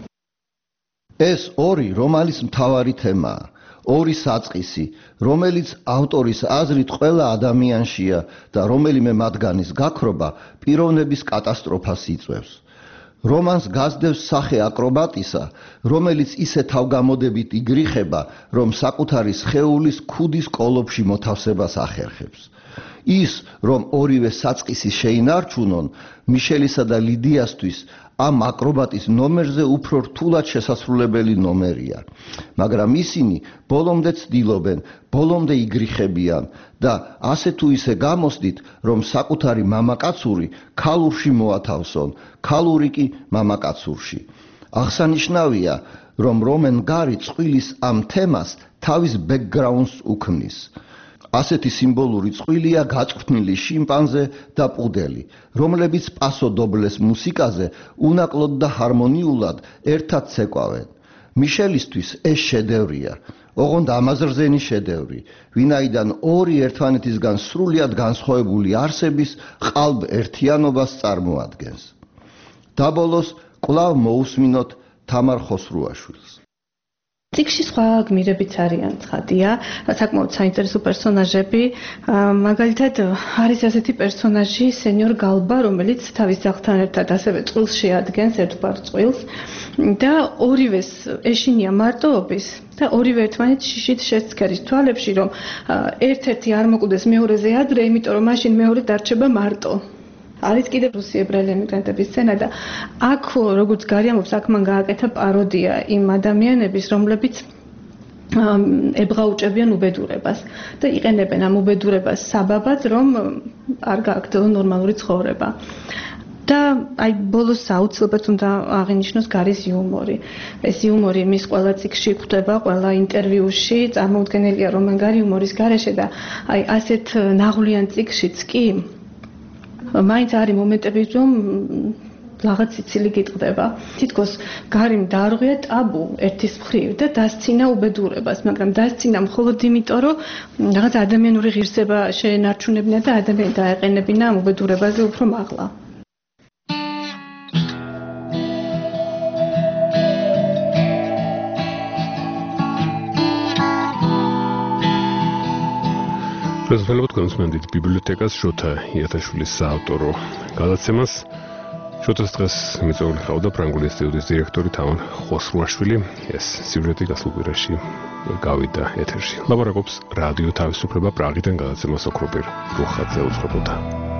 ეს ორი რომალის მთავარი თემაა. ორი საწყისი, რომელიც ავტორის აზრით ყველა ადამიანშია და რომელიმე მათგანის გაქრობა პიროვნების კატასტროფას იწვევს. რომანს გასდევს სახე აკრობატისა, რომელიც ისე თავგამოდებით იგრიხება, რომ საკუთარი სხეულის ქუდის კოლოფში მოთავსებას ახერხებს. ის, რომ ორივე საწყისი შეინარჩუნონ, მიშელისა და ლიდიასთვის ამ აკრობატის ნომერზე უფრო რთულად შესასრულებელი ნომერია. მაგრამ ისინი ბოლომდე ცდილობენ, ბოლომდე იგრიხებიან და ასე თუ ისე გამოსდით, რომ საკუთარი მამაკაცური ქალურში მოათავსონ, ქალური კი მამაკაცურში. აღსანიშნავია, რომ რომენ გარი წყვილის ამ თემას თავის ბექგრაუნდს უქმნის. ასეთი სიმბოლური წყვილია გაჭრთნილი შიმპანზე და პუდელი, რომლებიც პასო დობლეს მუსიკაზე უნაკლოდ და ჰარმონიულად ერთად ცეკვავენ. მიშელისთვის ეს შედევრია, ოღონდ ამაზრზენი შედევრი, ვინაიდან ორი ერთმანეთისგან სრულიად განსხვავებული არსების ყალბ ერთიანობას წარმოადგენს. დაბოლოს კვლავ მოусმინოთ თამარ ხოსრუაშვილს. წიგნში სხვა გმირებიც არიან, ცხადია, საკმაოდ საინტერესო პერსონაჟები. მაგალითად, არის ასეთი პერსონაჟი, სენიორ გალბა, რომელიც თავის ძაღლთან ერთად ასევე წყვილს შეადგენს, ერთგვარ წყვილს და ორივეს ეშინია მარტოობის და ორივე ერთმანეთს შიშით შეცქერის თვალებში, რომ ერთ-ერთი არ მოკვდეს მეორეზე ადრე, იმიტომ რომ მაშინ მეორე დარჩება მარტო. არის კიდევ რუსი ებრაელი ემიგრანტების სცენა და აქ როგორც გარიამობს, აქ მან გააკეთა პაროდია იმ ადამიანების, რომლებიც ებღაუჭებიან უბედურებას და იყენებენ ამ უბედურებას საბაბად, რომ არ გააგრძელონ ნორმალური ცხოვრება. და აი ბოლოს აუცილებლად უნდა აღინიშნოს გარის იუმორი. ეს იუმორი მის ყველა წიგნში გვხვდება, ყველა ინტერვიუში, წარმოუდგენელია რომ გარი იუმორის გარეშე და აი ასეთ ნაღვლიან წიგნშიც კი მაინც არის მომენტები, რომ რაღაც სიცილი გიტყდება. თითქოს გარიმ დაარღვია ტაბუ ერთის მხრივ და დასცინა უბედურებას, მაგრამ დასცინა მხოლოდ იმიტომ, რომ რაღაც ადამიანური ღირსება შეენარჩუნებინა და ადამიანი დაეყენებინა ამ უბედურებაზე უფრო მაღლა. პრეზიდენტად კონსმენდით ბიბლიოთეკას შოთა იათაშვილის საავტორო გადაცემას. შოთას დღეს მიწვეული ხავდა ფრანგული ინსტიტუტის დირექტორი თამარ ხოსრუაშვილი. ეს სიუჟეტი გასულ კვირაში გავიდა ეთერში. ლაბორატორს რადიო თავისუფლება პრაღიდან გადაცემას ოქროპირ რუხაძე უძღვებოდა.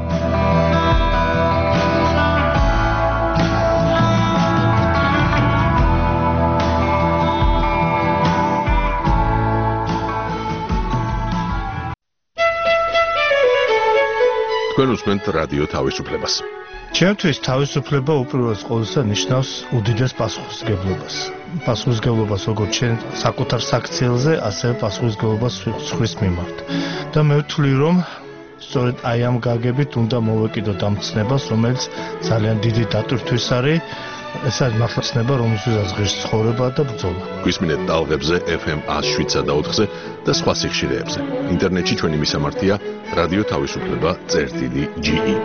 თქვენ უსმენთ რადიო თავისუფლებას. ჩემთვის თავისუფლება უპირველეს ყოვლისა ნიშნავს უდიდეს პასუხისმგებლობას. პასუხისმგებლობას როგორც ჩვენ საკუთარ საქციელზე, ასევე პასუხისმგებლობას სხვის მიმართ. და მე ვთვლი, რომ სწორედ აი ამ გაგებით უნდა მოვეკიდოთ ამ ცნებას, რომელიც ძალიან დიდი დატვირთვის არის. ეს არის მართლა ცნება, რომელსაც ღირს ცხოვრება და ბრძოლა. გვისმინეთ ტალღებზე ეფ ემ one oh seven point four-ზე და სხვა სიხშირეებზე. ინტერნეტში ჩვენი მისამართია რადიო თავისუფლება წერტილი ჯი ი.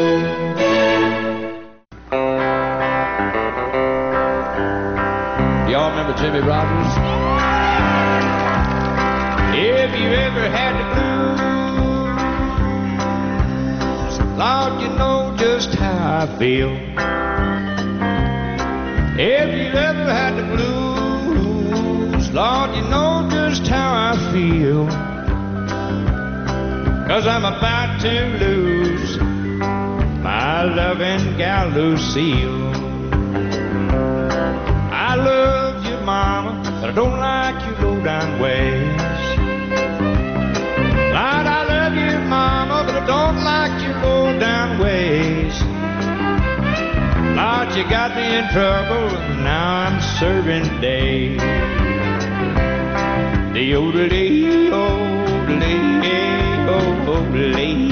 Y'all remember Jimmy Rogers? If you ever had the blues, Lord, you know just how I feel. If you ever had the blues, Lord, you know just how I feel. 'Cause I'm about to lose my loving gal Lucille. I love you, Mama, but I don't like your low-down ways. Lord, I love you, Mama, but I don't like your low-down ways. Lord, you got me in trouble, and now I'm serving days. The yodelee, yodelee, yodelee.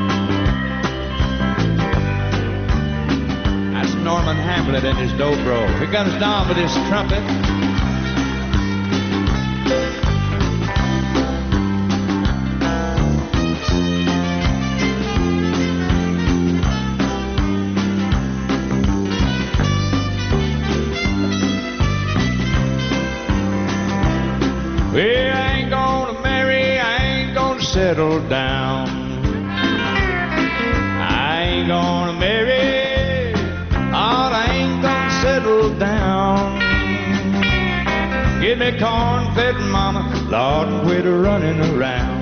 That's Norman Hamlet and his dobro. comes Don with his trumpet. Well, I ain't gonna marry, I ain't gonna settle down. I ain't gonna marry, Lord, I ain't gonna settle down. Give me corn-fed mama, Lord, and quit running around.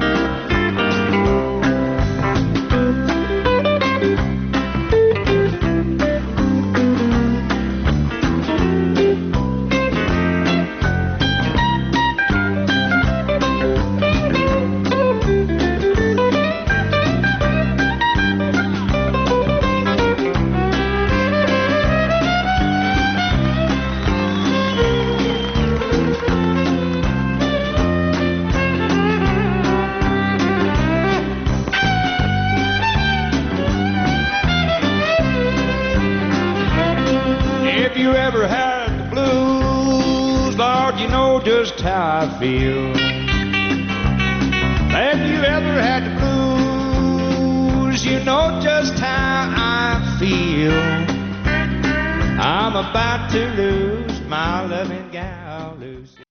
If you ever had the blues, Lord, you know just how I feel. If you ever had the blues, you know just how I feel. I'm about to lose my loving gal.